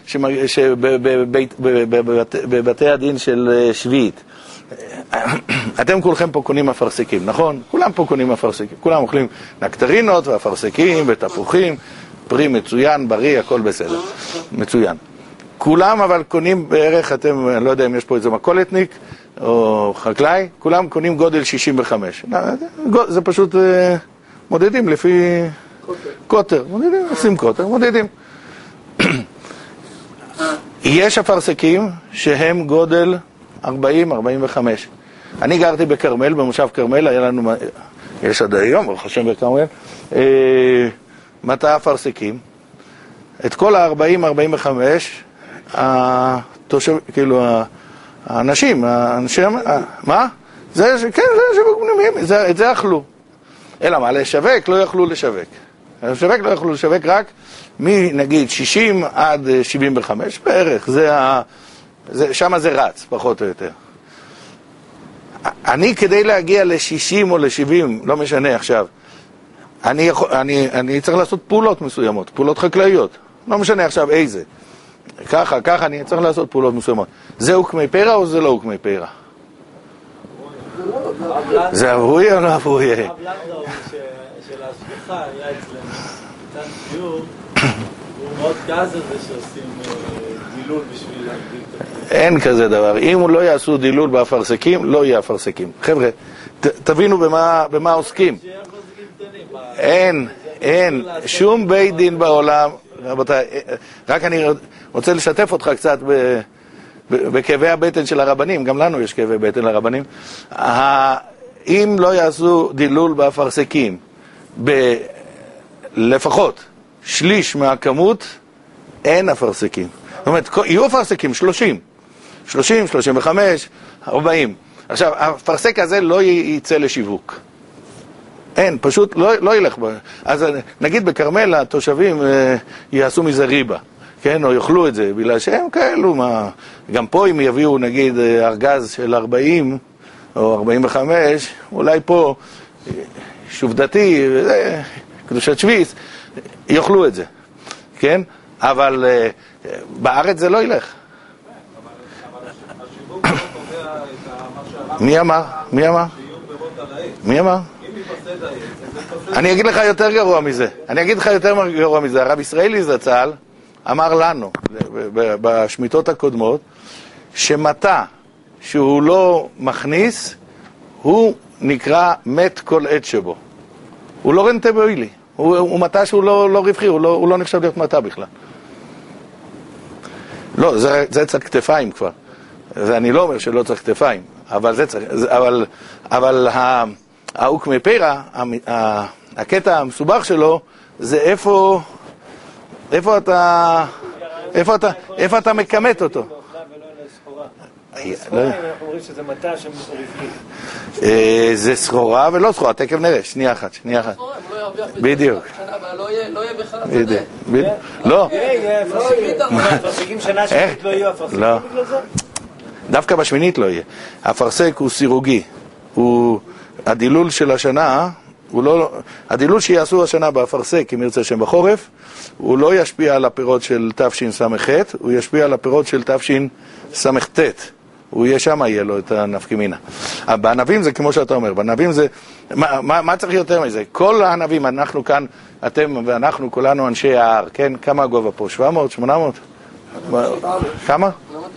שבבתי הדין של שביעית. אתם כולכם פה קונים אפרסקים, נכון? כולם פה קונים אפרסקים. כולם אוכלים נקטרינות ואפרסקים ותפוחים, פרי מצוין, בריא, הכל בסדר. מצוין. כולם אבל קונים בערך, אתם, אני לא יודע אם יש פה איזה מקולטניק או חקלאי, כולם קונים גודל שישים וחמש. זה פשוט מודדים לפי קוטר. מודדים, עושים קוטר, מודדים. יש אפרסקים שהם גודל ארבעים ארבעים וחמש. אני גרתי בכרמל, במושב כרמל, היה לנו, יש עד היום, ברוך השם בכרמל, מטע אפרסקים. את כל ה-ארבעים ארבעים וחמש, התושב, כאילו, האנשים, האנשים, מה? זה, כן, זה שבקונים, זה, את זה אכלו. אלא מה, לשווק לא יכלו לשווק. לשווק לא יכלו לשווק רק מנגיד שישים עד שבעים וחמש בערך, זה ה... זה, שמה זה רץ, פחות או יותר. אני כדי להגיע ל-שישים או ל-שבעים, לא משנה עכשיו, אני, יכול, אני, אני צריך לעשות פעולות מסוימות, פעולות חקלאיות. לא משנה עכשיו איזה. ככה, ככה אני צריך לעשות פעולות מסוימות. זה אוקמי פירה או זה לא אוקמי פירה? זה אברוי או לא אברוי? הרב לנדאו של ההשגחה היה אצלנו, ניתן שיעור, הוא מאוד גז על זה שעושים דילול בשביל להגדיל את הפרי. אין כזה דבר. אם הוא לא יעשו דילול באפרסקים, לא יהיה אפרסקים. חבר'ה, תבינו במה, במה עוסקים. אין, אין, שום בית דין בעולם, רבותיי, רק אני רוצה לשתף אותך קצת ב... בכאבי הבטן של הרבנים, גם לנו יש כאבי בטן לרבנים. אם לא יעשו דילול באפרסקים לפחות שליש מהכמות, אין אפרסקים. זאת אומרת, יהיו אפרסקים שלושים, שלושים, שלושים וחמש, ארבעים. עכשיו, האפרסק הזה לא ייצא לשיווק. אין, פשוט לא, לא ילך בו. אז נגיד בכרמל התושבים יעשו מזה ריבה. כן, או יאכלו את זה, בגלל שהם כאלו, מה... גם פה אם יביאו, נגיד, ארגז של ארבעים, או ארבעים וחמש, אולי פה, שוב דתי, קדושת שביס, יאכלו את זה, כן? אבל uh, בארץ זה לא ילך. מי אמר? מי אמר? מי אמר? אני אגיד לך יותר גרוע מזה. אני אגיד לך יותר גרוע מזה. הרב ישראלי זצ"ל אמר לנו, בשמיטות הקודמות, שמטע שהוא לא מכניס, הוא נקרא מת כל עת שבו. הוא לא רנטבילי. הוא, הוא מטע שהוא לא, לא רווחי, הוא לא, הוא לא נחשב להיות מטע בכלל. לא, זה, זה צריך כתפיים כבר. ואני לא אומר שלא צריך כתפיים, אבל זה צריך, אבל, אבל האוקמי פירה, הקטע המסובך שלו, זה איפה, איפה אתה, איפה אתה, איפה אתה מקמת אותו. אנחנו אומרים שזה מטע שם רווחי. זה סחורה ולא סחורה, תכף נראה, שנייה אחת, שנייה אחת. בדיוק. לא יהיה בכלל השדה. לא. יהיה אפרסקים שנה שמינית לא יהיו אפרסקים בגלל זה? דווקא בשמינית לא יהיה. האפרסק הוא סירוגי. הדילול של השנה הוא לא, הדילול שיעשו השנה באפרסק, אם ירצה שם בחורף, הוא לא ישפיע על הפירות של תשס"ח, הוא ישפיע על הפירות של תשס"ט. הוא יהיה שם, יהיה לו את הנפקימינה. בענבים זה כמו שאתה אומר, בענבים זה, מה, מה, מה צריך יותר מזה? כל הענבים, אנחנו כאן, אתם ואנחנו, כולנו אנשי ההר, כן? כמה הגובה פה? שבע מאות? שמונה מאות? כמה?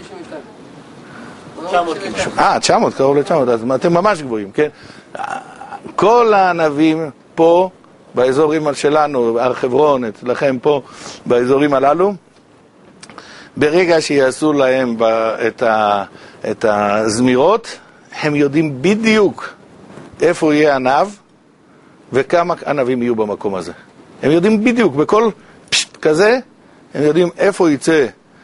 אה, תשע מאות, קרוב ל-תשע מאות, אז אתם ממש גבוהים, כן? כל הענבים פה, באזורים שלנו, הר חברון, אצלכם פה, באזורים הללו, ברגע שיעשו להם את, ה, את הזמירות, הם יודעים בדיוק איפה יהיה ענב וכמה ענבים יהיו במקום הזה. הם יודעים בדיוק, בכל פשט כזה, הם יודעים איפה יצא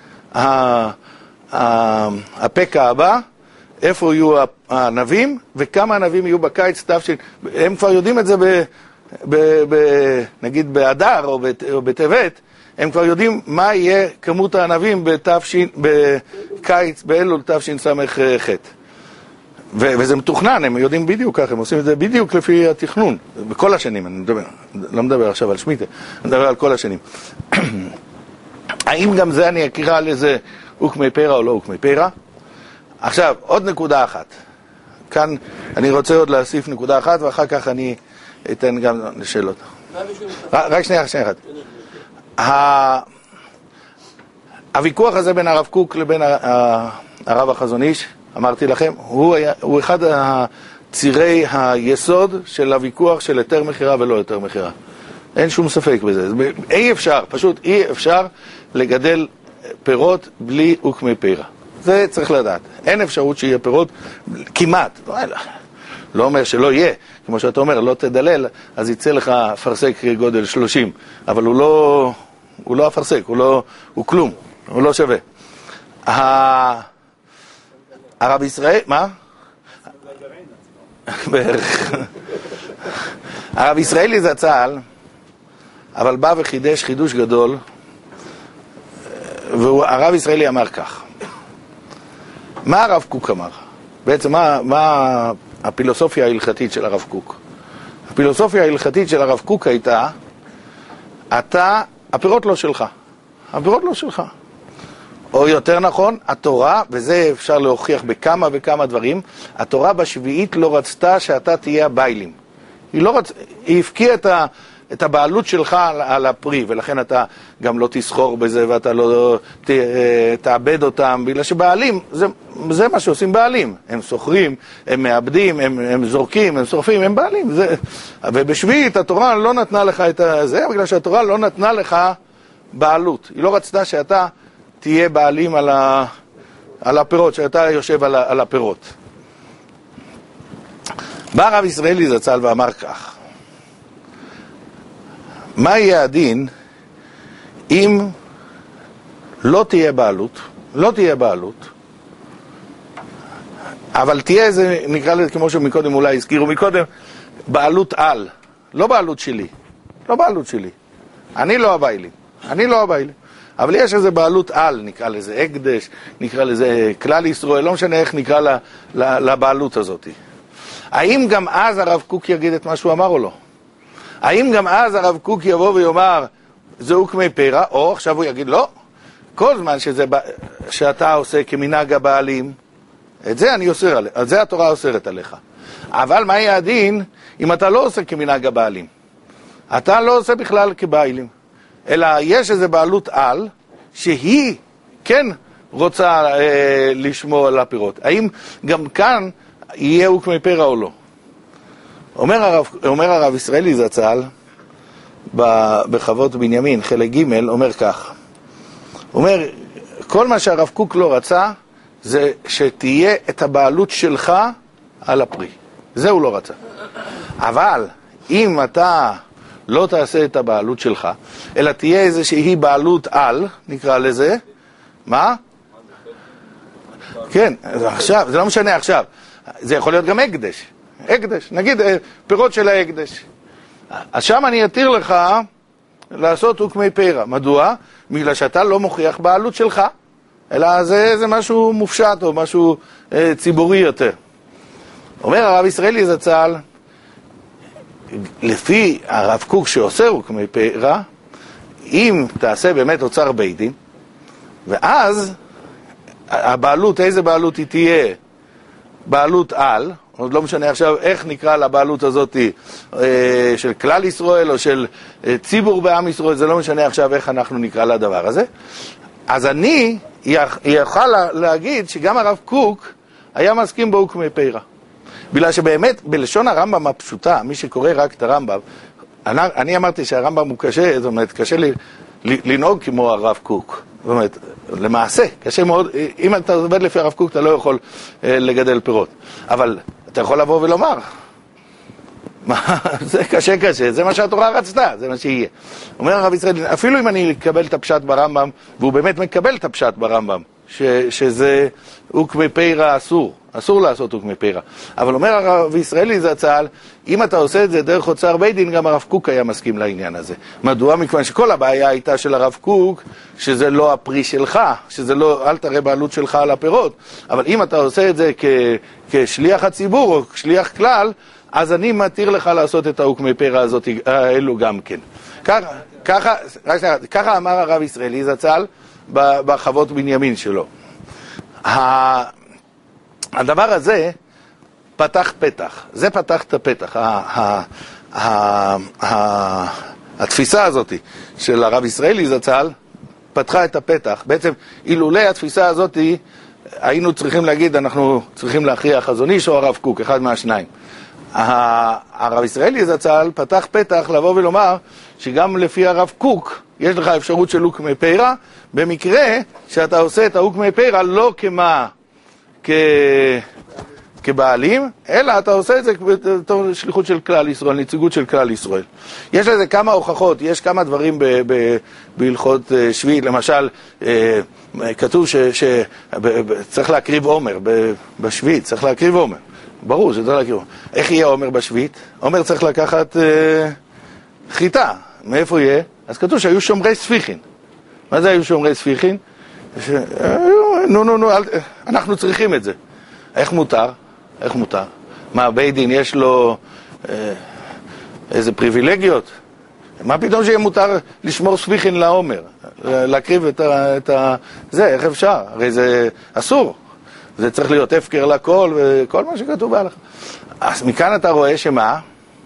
הפקע הבא, איפה יהיו הענבים וכמה ענבים יהיו בקיץ תפשין. הם כבר יודעים את זה ב, ב, ב, נגיד באדר או, או בטבת, הם כבר יודעים מה יהיה כמות הענבים בתפשין, בקיץ, באלול תשס"ח. וזה מתוכנן, הם יודעים בדיוק ככה, הם עושים את זה בדיוק לפי התכנון, בכל השנים, אני מדבר, לא מדבר עכשיו על שמיטה, אני מדבר על כל השנים. האם גם זה אני אקרא לזה אוקמי פרא או לא אוקמי פרא? עכשיו, עוד נקודה אחת. כאן אני רוצה עוד להוסיף נקודה אחת, ואחר כך אני אתן גם לשאלות. רק שנייה, שנייה אחת. הוויכוח הזה בין הרב קוק לבין הרב החזון איש, אמרתי לכם, הוא, היה, הוא אחד הצירי היסוד של הוויכוח של יותר מחירה ולא יותר מחירה. אין שום ספק בזה. אי אפשר, פשוט אי אפשר לגדל פירות בלי אוקמי פרא. זה צריך לדעת. אין אפשרות שיהיה פירות כמעט. לא אומר שלא יהיה. כמו שאתה אומר, לא תדלל, אז יצא לך אפרסק גודל שלושים. אבל הוא לא, הוא לא אפרסק, הוא לא, הוא כלום. הוא לא שווה. הרב ישראל, מה? בערך. הרב ישראלי זצ"ל, אבל בא וחידש חידוש גדול, והרב ישראלי אמר כך. מה הרב קוק אמר? בעצם מה, מה הפילוסופיה ההלכתית של הרב קוק? הפילוסופיה ההלכתית של הרב קוק הייתה, אתה, הפירות לא שלך. הפירות לא שלך. או יותר נכון, התורה, וזה אפשר להוכיח בכמה וכמה דברים, התורה בשביעית לא רצתה שאתה תהיה הביילים. היא לא רצ... היא הפקיעה את, ה... את הבעלות שלך על, על הפרי, ולכן אתה גם לא תסחור בזה ואתה לא ת... תאבד אותם, בגלל שבעלים, זה, זה מה שעושים בעלים. הם סוחרים, הם מאבדים, הם, הם זורקים, הם שורפים, הם בעלים. זה... ובשביעית התורה לא נתנה לך את זה, בגלל שהתורה לא נתנה לך בעלות. היא לא רצתה שאתה תהיה בעלים על, ה... על הפירות, שאתה יושב על, ה... על הפירות. בא הרב ישראלי זצ"ל ואמר כך, מה יהיה הדין אם לא תהיה בעלות, לא תהיה בעלות, אבל תהיה איזה, נקרא לזה כמו שמקודם אולי הזכירו מקודם, בעלות על, לא בעלות שלי, לא בעלות שלי, אני לא הביילים, אני לא הביילים, אבל יש איזה בעלות על, נקרא לזה הקדש, נקרא לזה כלל ישראל, לא משנה איך נקרא לה, לה, לבעלות הזאת. האם גם אז הרב קוק יגיד את מה שהוא אמר או לא? האם גם אז הרב קוק יבוא ויאמר זה אוקמי פרא, או עכשיו הוא יגיד לא, כל זמן שזה, שאתה עושה כמנהג הבעלים, את זה אני אוסר עליך, את זה התורה אוסרת עליך. אבל מה יהיה הדין אם אתה לא עושה כמנהג הבעלים? אתה לא עושה בכלל כבעלים, אלא יש איזו בעלות על שהיא כן רוצה אה, לשמור על הפירות. האם גם כאן יהיה אוקמי פרא או לא? אומר הרב, אומר הרב ישראלי זצ"ל בחוות בנימין, חלק ג', אומר כך. הוא אומר, כל מה שהרב קוק לא רצה, זה שתהיה את הבעלות שלך על הפרי. זה הוא לא רצה. אבל אם אתה לא תעשה את הבעלות שלך, אלא תהיה איזושהי בעלות על, נקרא לזה, מה? כן, עכשיו, זה לא משנה עכשיו. זה יכול להיות גם הקדש. הקדש, נגיד פירות של ההקדש. אז שם אני אתיר לך לעשות אוקמי פרא. מדוע? בגלל שאתה לא מוכיח בעלות שלך, אלא זה, זה משהו מופשט או משהו אה, ציבורי יותר. אומר הרב ישראלי זצ"ל, לפי הרב קוק שאוסר אוקמי פירה, אם תעשה באמת אוצר בית דין, ואז הבעלות, איזה בעלות היא תהיה? בעלות על, עוד לא משנה עכשיו איך נקרא לבעלות הזאת, של כלל ישראל או של ציבור בעם ישראל, זה לא משנה עכשיו איך אנחנו נקרא לדבר הזה. אז אני יכול להגיד שגם הרב קוק היה מסכים באוקמי פירה. בגלל שבאמת בלשון הרמב"ם הפשוטה, מי שקורא רק את הרמב"ם, אני, אני אמרתי שהרמב"ם הוא קשה, זאת אומרת, קשה לי לנהוג כמו הרב קוק. זאת אומרת, למעשה, קשה מאוד, אם אתה עובד לפי הרב קוק, אתה לא יכול אה, לגדל פירות. אבל אתה יכול לבוא ולומר, מה, זה קשה קשה, זה מה שהתורה רצתה, זה מה שיהיה. אומר הרב ישראל, אפילו אם אני אקבל את הפשט ברמב"ם, והוא באמת מקבל את הפשט ברמב"ם, ש, שזה אוקמי פירה אסור, אסור לעשות אוקמי פירה. אבל אומר הרב ישראלי זצ"ל, אם אתה עושה את זה דרך אוצר בית דין, גם הרב קוק היה מסכים לעניין הזה. מדוע? מכיוון שכל הבעיה הייתה של הרב קוק, שזה לא הפרי שלך, שזה לא, אל תראה בעלות שלך על הפירות. אבל אם אתה עושה את זה כ, כשליח הציבור או כשליח כלל, אז אני מתיר לך לעשות את האוקמי פירה הזאת, האלו גם כן. ככה, ככה, ככה אמר הרב ישראלי זצ"ל בחוות בנימין שלו. הדבר הזה פתח פתח, זה פתח את הפתח. התפיסה הזאת של הרב ישראלי זצ"ל פתחה את הפתח. בעצם אילולא התפיסה הזאת היינו צריכים להגיד, אנחנו צריכים להכריע חזון איש או הרב קוק, אחד מהשניים. הרב ישראלי זצ"ל פתח פתח לבוא ולומר שגם לפי הרב קוק יש לך אפשרות של אוקמי פירה, במקרה שאתה עושה את האוקמי פירה לא כמה כ... כבעלים, אלא אתה עושה את זה בתור שליחות של כלל ישראל, נציגות של כלל ישראל. יש לזה כמה הוכחות, יש כמה דברים ב... ב... בהלכות שביעית, למשל כתוב שצריך להקריב עומר בשביעית, צריך להקריב עומר. ברור שצריך להקריב. איך יהיה עומר בשביעית? עומר צריך לקחת אה, חיטה. מאיפה יהיה? אז כתוב שהיו שומרי ספיחין. מה זה היו שומרי ספיחין? ש... נו, נו, נו, אל... אנחנו צריכים את זה. איך מותר? איך מותר? מה, בית דין יש לו אה, איזה פריבילגיות? מה פתאום שיהיה מותר לשמור ספיחין לעומר? להקריב את ה... את ה... זה, איך אפשר? הרי זה אסור. זה צריך להיות הפקר לכל וכל מה שכתוב בהלכה. אז מכאן אתה רואה שמה?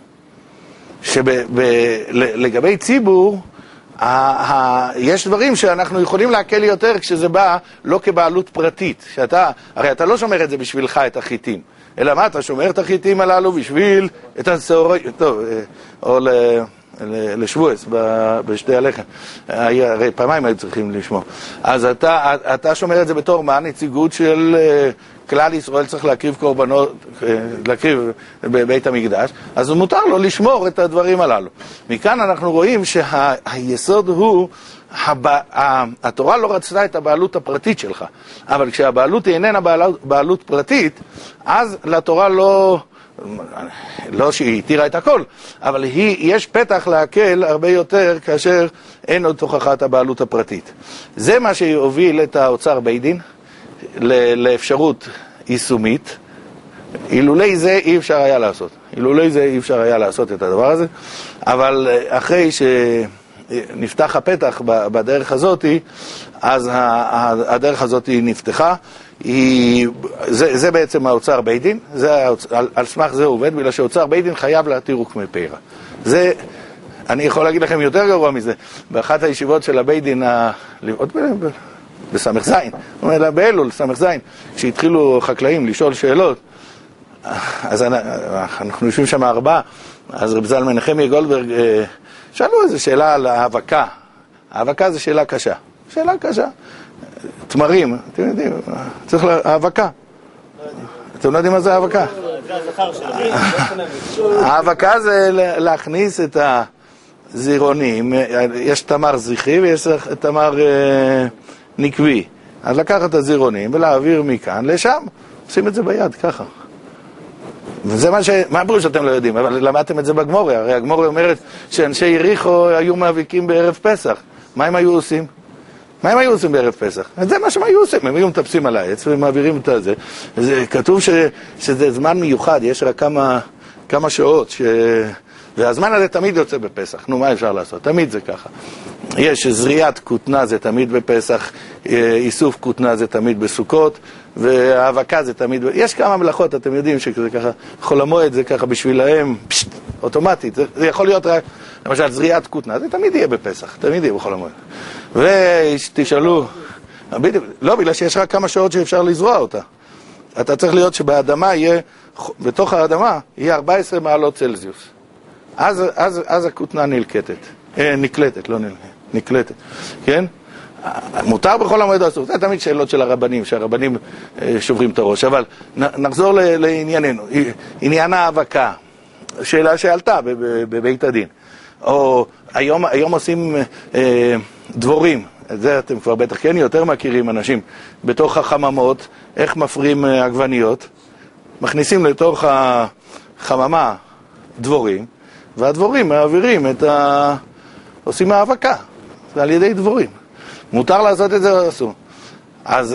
שלגבי ציבור, יש דברים שאנחנו יכולים להקל יותר כשזה בא לא כבעלות פרטית. שאתה, הרי אתה לא שומר את זה בשבילך את החיטים, אלא מה? אתה שומר את החיטים הללו בשביל את הצהריים, טוב, או ל... לשבועס בשתי הלחם, הרי פעמיים היו צריכים לשמור. אז אתה, אתה שומר את זה בתור מה? נציגות של כלל ישראל, צריך להקריב קורבנות, להקריב בבית המקדש, אז מותר לו לשמור את הדברים הללו. מכאן אנחנו רואים שהיסוד הוא, התורה לא רצתה את הבעלות הפרטית שלך, אבל כשהבעלות איננה בעלות פרטית, אז לתורה לא... לא שהיא התירה את הכל, אבל היא, יש פתח להקל הרבה יותר כאשר אין עוד תוכחת הבעלות הפרטית. זה מה שהוביל את האוצר בית דין לאפשרות יישומית. אילולי זה אי אפשר היה לעשות. אילולי זה אי אפשר היה לעשות את הדבר הזה, אבל אחרי שנפתח הפתח בדרך הזאת, אז הדרך הזאת נפתחה. היא, זה, זה בעצם האוצר בית דין, זה, על, על סמך זה עובד, בגלל שאוצר בית דין חייב להתיר אוקמי פירה. זה, אני יכול להגיד לכם יותר גרוע מזה, באחת הישיבות של הבית דין, עוד בסמך זין, באלול, סמך זין, כשהתחילו חקלאים לשאול שאלות, אז אנחנו יושבים שם ארבעה, אז רב זלמן נחמיה גולדברג שאלו איזו שאלה על האבקה. האבקה זה שאלה קשה, שאלה קשה. תמרים, אתם יודעים, צריך האבקה. אתם לא יודעים מה זה האבקה? האבקה זה להכניס את הזירונים, יש תמר זכרי ויש תמר נקבי. אז לקחת את הזירונים ולהעביר מכאן לשם, עושים את זה ביד, ככה. וזה מה ש... מה הפירוש שאתם לא יודעים? אבל למדתם את זה בגמורה, הרי הגמורה אומרת שאנשי יריחו היו מאביקים בערב פסח. מה הם היו עושים? מה הם היו עושים בערב פסח? זה מה שהם היו עושים, הם היו מטפסים על העץ ומעבירים את זה. זה כתוב ש... שזה זמן מיוחד, יש רק כמה, כמה שעות ש... והזמן הזה תמיד יוצא בפסח. נו, מה אפשר לעשות? תמיד זה ככה. יש זריעת כותנה זה תמיד בפסח, איסוף כותנה זה תמיד בסוכות, והאבקה זה תמיד... יש כמה מלאכות, אתם יודעים שזה ככה, חול המועד זה ככה בשבילהם, פשט, אוטומטית. זה, זה יכול להיות רק, למשל, זריעת כותנה, זה תמיד יהיה בפסח, תמיד יהיה בחול המועד. ותשאלו, לא, בגלל שיש רק כמה שעות שאפשר לזרוע אותה. אתה צריך להיות שבאדמה יהיה, בתוך האדמה, יהיה ארבע עשרה מעלות צלזיוס. אז, אז, אז הכותנה נלקטת. אה, נקלטת, לא נל... נקלטת. כן? מותר בכל המועד אסור. זה תמיד שאלות של הרבנים, שהרבנים אה, שוברים את הראש. אבל נ, נחזור ל, לענייננו. עניין האבקה, שאלה שעלתה בבית הדין. או היום, היום עושים אה, דבורים. את זה אתם כבר בטח כן יותר מכירים אנשים. בתוך החממות, איך מפרים אה, עגבניות? מכניסים לתוך החממה דבורים, והדבורים מעבירים את ה... עושים האבקה, זה על ידי דבורים. מותר לעשות את זה או אסור? אז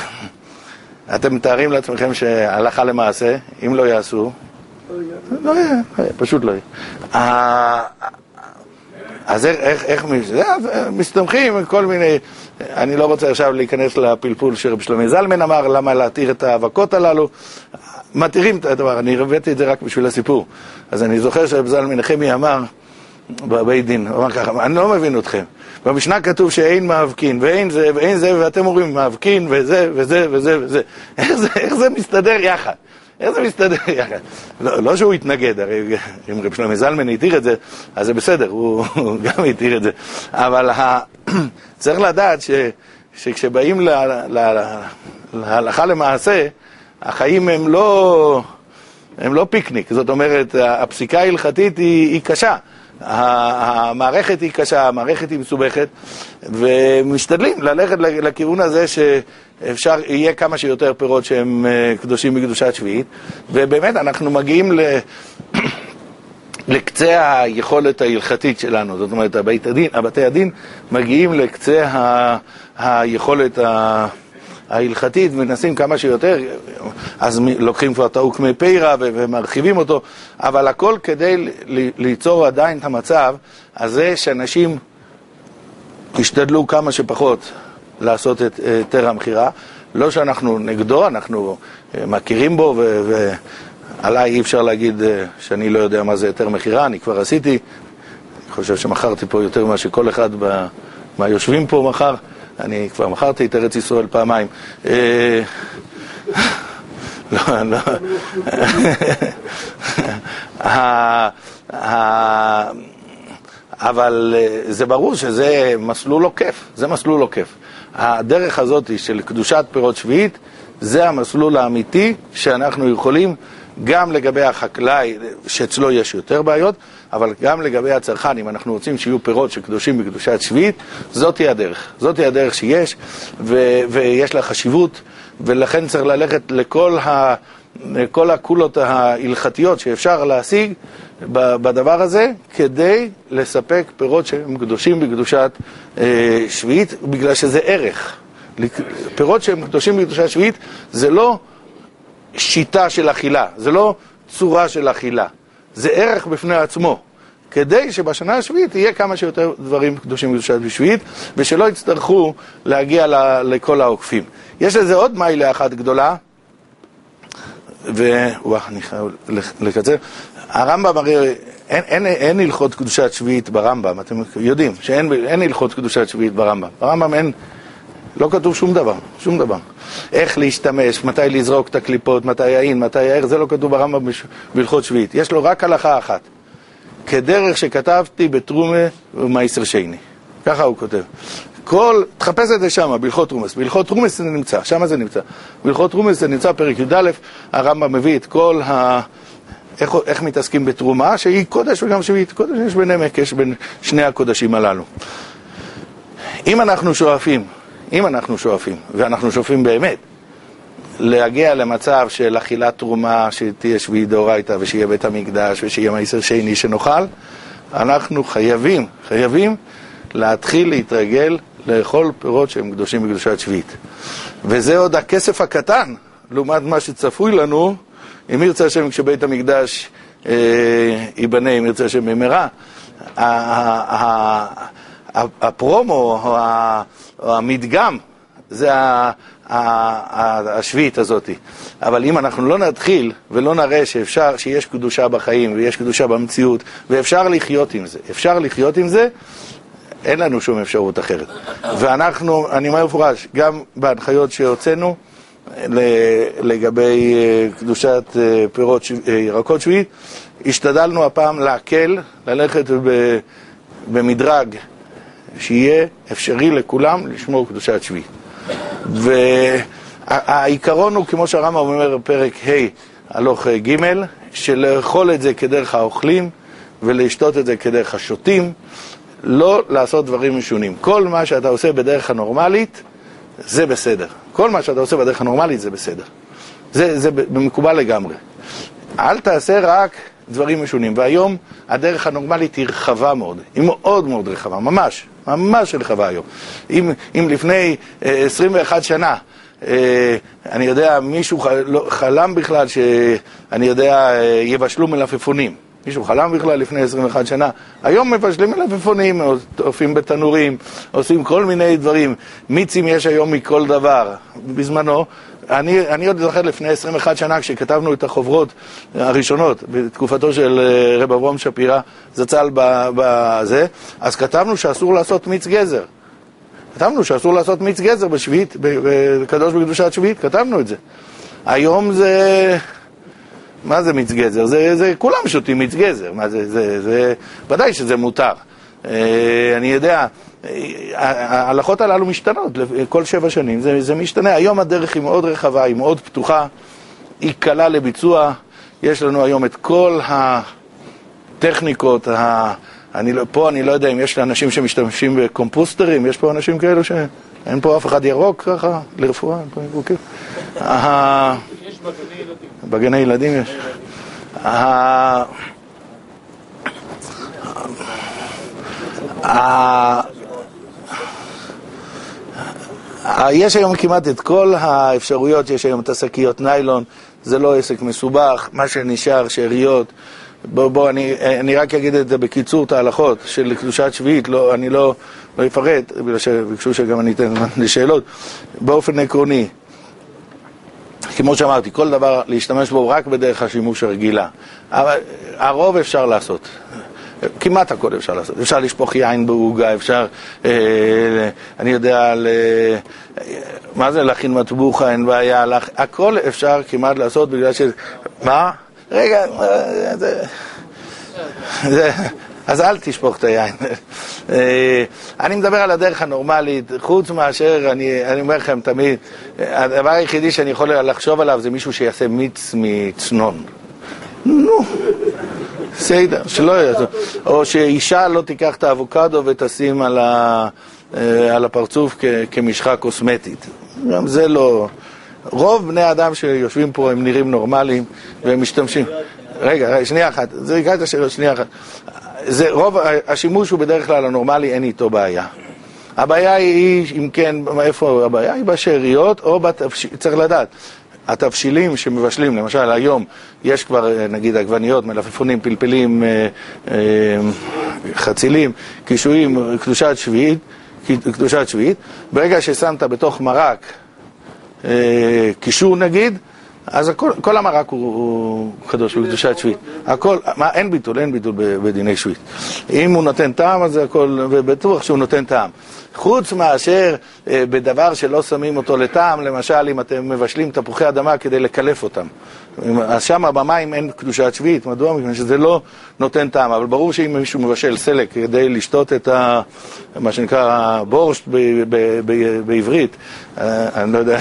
אתם מתארים לעצמכם שהלכה למעשה, אם לא יעשו, לא יהיה, פשוט לא יהיה. אז איך, איך מסתמכים כל מיני, אני לא רוצה עכשיו להיכנס לפלפול שרב שלומי זלמן אמר, למה להתיר את האבקות הללו, מתירים את הדבר, אני הבאתי את זה רק בשביל הסיפור. אז אני זוכר שרב זלמן נחמי אמר בבית דין, הוא אמר ככה, אני לא מבין אתכם. במשנה כתוב שאין מאבקין, ואין זה, ואין זה, ואתם אומרים מאבקין, וזה, וזה, וזה, וזה. איך זה, איך זה מסתדר יחד? איך זה מסתדר יחד? לא, לא שהוא יתנגד, הרי אם רב שלומי זלמן יתיר את זה, אז זה בסדר, הוא, הוא גם יתיר את זה. אבל ה... צריך לדעת ש... שכשבאים ל... ל... להלכה למעשה, החיים הם לא, הם לא פיקניק, זאת אומרת, הפסיקה ההלכתית היא, היא קשה, המערכת היא קשה, המערכת היא מסובכת, ומשתדלים ללכת לכיוון הזה שאפשר, יהיה כמה שיותר פירות שהם קדושים בקדושת שביעית, ובאמת אנחנו מגיעים ל... לקצה היכולת ההלכתית שלנו, זאת אומרת, הבית הדין, הבתי הדין מגיעים לקצה ה... היכולת ה... ההלכתית ונשים כמה שיותר, אז לוקחים כבר תאוק מפירה ומרחיבים אותו, אבל הכל כדי ליצור עדיין את המצב הזה שאנשים ישתדלו כמה שפחות לעשות את היתר המכירה, לא שאנחנו נגדו, אנחנו מכירים בו ועליי אי אפשר להגיד שאני לא יודע מה זה היתר מכירה, אני כבר עשיתי, אני חושב שמכרתי פה יותר מה שכל אחד מהיושבים פה מחר, אני כבר מכרתי את ארץ ישראל פעמיים. לא, לא. אבל זה ברור שזה מסלול עוקף, זה מסלול עוקף. הדרך הזאת של קדושת פירות שביעית, זה המסלול האמיתי שאנחנו יכולים גם לגבי החקלאי, שאצלו יש יותר בעיות, אבל גם לגבי הצרכן, אם אנחנו רוצים שיהיו פירות שקדושים בקדושת שביעית, זאת היא הדרך. זאת היא הדרך שיש, ו- ויש לה חשיבות, ולכן צריך ללכת לכל, ה- לכל הקולות ההלכתיות שאפשר להשיג בדבר הזה, כדי לספק פירות שהם קדושים בקדושת אה, שביעית, בגלל שזה ערך. פירות שהם קדושים בקדושת שביעית, זה לא שיטה של אכילה, זה לא צורה של אכילה, זה ערך בפני עצמו, כדי שבשנה השביעית יהיה כמה שיותר דברים קדושים בקדושת שביעית, ושלא יצטרכו להגיע לכל העוקפים. יש לזה עוד מיילה אחת גדולה, ווואח, אני חייב לקצר. הרמב"ם הרי, אין, אין, אין הלכות קדושת שביעית ברמב"ם, אתם יודעים שאין אין הלכות קדושת שביעית ברמב"ם. ברמב"ם אין, לא כתוב שום דבר, שום דבר. איך להשתמש, מתי לזרוק את הקליפות, מתי העין, מתי הער, זה לא כתוב ברמב"ם בהלכות שביעית. יש לו רק הלכה אחת. כדרך שכתבתי בתרומה ומייסר שני. ככה הוא כותב. כל, תחפש את זה שם, בהלכות תרומס. בהלכות תרומס זה נמצא, שם זה נמצא. בהלכות תרומס זה נמצא פרק י"א, הרמב"ם מביא את כל ה... איך, איך מתעסקים בתרומה, שהיא קודש וגם שביעית. קודש יש ביניהם הקש בין שני הקודשים הללו. אם אנחנו שואפים, אם אנחנו שואפים, ואנחנו שואפים באמת, להגיע למצב של אכילת תרומה, שתהיה שביעית דאורייתא, ושיהיה בית המקדש, ושיהיה מייסר שני שנאכל, אנחנו חייבים, חייבים להתחיל להתרגל לאכול פירות שהם קדושים בקדושת שביעית. וזה עוד הכסף הקטן, לעומת מה שצפוי לנו, אם ירצה השם כשבית המקדש ייבנה אם ירצה השם במהרה. הפרומו או המדגם זה השביעית הזאת. אבל אם אנחנו לא נתחיל ולא נראה שאפשר, שיש קדושה בחיים ויש קדושה במציאות ואפשר לחיות עם זה, אפשר לחיות עם זה, אין לנו שום אפשרות אחרת. ואנחנו, אני אומר מפורש, גם בהנחיות שהוצאנו לגבי קדושת פירות ירקות שביעית, השתדלנו הפעם להקל, ללכת במדרג שיהיה אפשרי לכולם לשמור קדושת שביעית. והעיקרון הוא, כמו שהרמב"ם אומר בפרק ה' הלוך ג', שלאכול את זה כדרך האוכלים ולשתות את זה כדרך השותים, לא לעשות דברים משונים. כל מה שאתה עושה בדרך הנורמלית זה בסדר. כל מה שאתה עושה בדרך הנורמלית זה בסדר. זה, זה מקובל לגמרי. אל תעשה רק דברים משונים. והיום הדרך הנורמלית היא רחבה מאוד. היא מאוד מאוד רחבה, ממש. ממש רחבה היום. אם, אם לפני אה, עשרים ואחת שנה, אה, אני יודע, מישהו חלם בכלל שאני יודע, אה, יבשלו מלפפונים. מישהו חלם בכלל לפני עשרים ואחת שנה. היום מבשלים מלפפונים, עופים בתנורים, עושים כל מיני דברים. מיצים יש היום מכל דבר. בזמנו, אני, אני עוד זוכר לפני עשרים ואחת שנה, כשכתבנו את החוברות הראשונות, בתקופתו של רב אברהם שפירא, זצ"ל בזה, אז כתבנו שאסור לעשות מיץ גזר. כתבנו שאסור לעשות מיץ גזר בשביעית, בקדוש בקדושת שביעית, כתבנו את זה. היום זה... מה זה מיץ גזר? זה, זה, כולם שותים מיץ גזר. מה זה, זה, זה, ודאי שזה מותר. אני יודע, ההלכות הללו משתנות כל שבע שנים, זה, זה משתנה. היום הדרך היא מאוד רחבה, היא מאוד פתוחה, היא קלה לביצוע. יש לנו היום את כל הטכניקות, ה... אני, פה אני לא יודע אם יש לאנשים שמשתמשים בקומפוסטרים, יש פה אנשים כאלו שאין פה אף אחד ירוק ככה, לרפואה. יש בגני ילדים. בגני ילדים יש. יש היום כמעט את כל האפשרויות, יש היום את השקיות ניילון, זה לא עסק מסובך, מה שנשאר, שאריות. בוא, בוא, אני, אני רק אגיד את זה בקיצור, את ההלכות של קדושת שביעית, לא, אני לא, לא אפרט, בגלל שביקשו שגם אני אתן לשאלות. באופן עקרוני, כמו שאמרתי, כל דבר להשתמש בו רק בדרך השימוש הרגילה. אבל הרוב אפשר לעשות. כמעט הכל אפשר לעשות. אפשר לשפוך יין בעוגה, אפשר, אה, אני יודע, ל, מה זה להכין מטבוחה, אין בעיה, לח, הכל אפשר כמעט לעשות בגלל ש... מה? רגע, זה... זה... אז אל תשפוך את היין. אני מדבר על הדרך הנורמלית, חוץ מאשר, אני, אני אומר לכם תמיד, הדבר היחידי שאני יכול לחשוב עליו זה מישהו שיעשה מיץ מצנון. נו, סיידר, שלא יעשו. או שאישה לא תיקח את האבוקדו ותשים על, ה, על הפרצוף כ, כמשחה קוסמטית. גם זה לא... רוב בני האדם שיושבים פה הם נראים נורמליים והם משתמשים. רגע, שנייה אחת, זה רגע את השאלות, שנייה אחת. זה רוב, השימוש הוא בדרך כלל הנורמלי, אין איתו בעיה. הבעיה היא, אם כן, איפה הבעיה? היא בשאריות או בתבשילים, צריך לדעת. התבשילים שמבשלים, למשל היום, יש כבר נגיד עגבניות, מלפפונים, פלפלים, חצילים, קישואים, קדושת שביעית, קדושת שביעית. ברגע ששמת בתוך מרק, קישור נגיד, אז הכל, כל המרק הוא, הוא קדוש בקדושת שביעית. הכל, מה, אין ביטול, אין ביטול בדיני שביעית. אם הוא נותן טעם, אז הכל, ובטוח שהוא נותן טעם. חוץ מאשר אה, בדבר שלא שמים אותו לטעם, למשל אם אתם מבשלים תפוחי אדמה כדי לקלף אותם. אז שם במים אין קדושת שביעית, מדוע? מכיוון שזה לא נותן טעם, אבל ברור שאם מישהו מבשל סלק כדי לשתות את ה, מה שנקרא בורשט ב, ב, ב, בעברית, אה, אני לא יודע,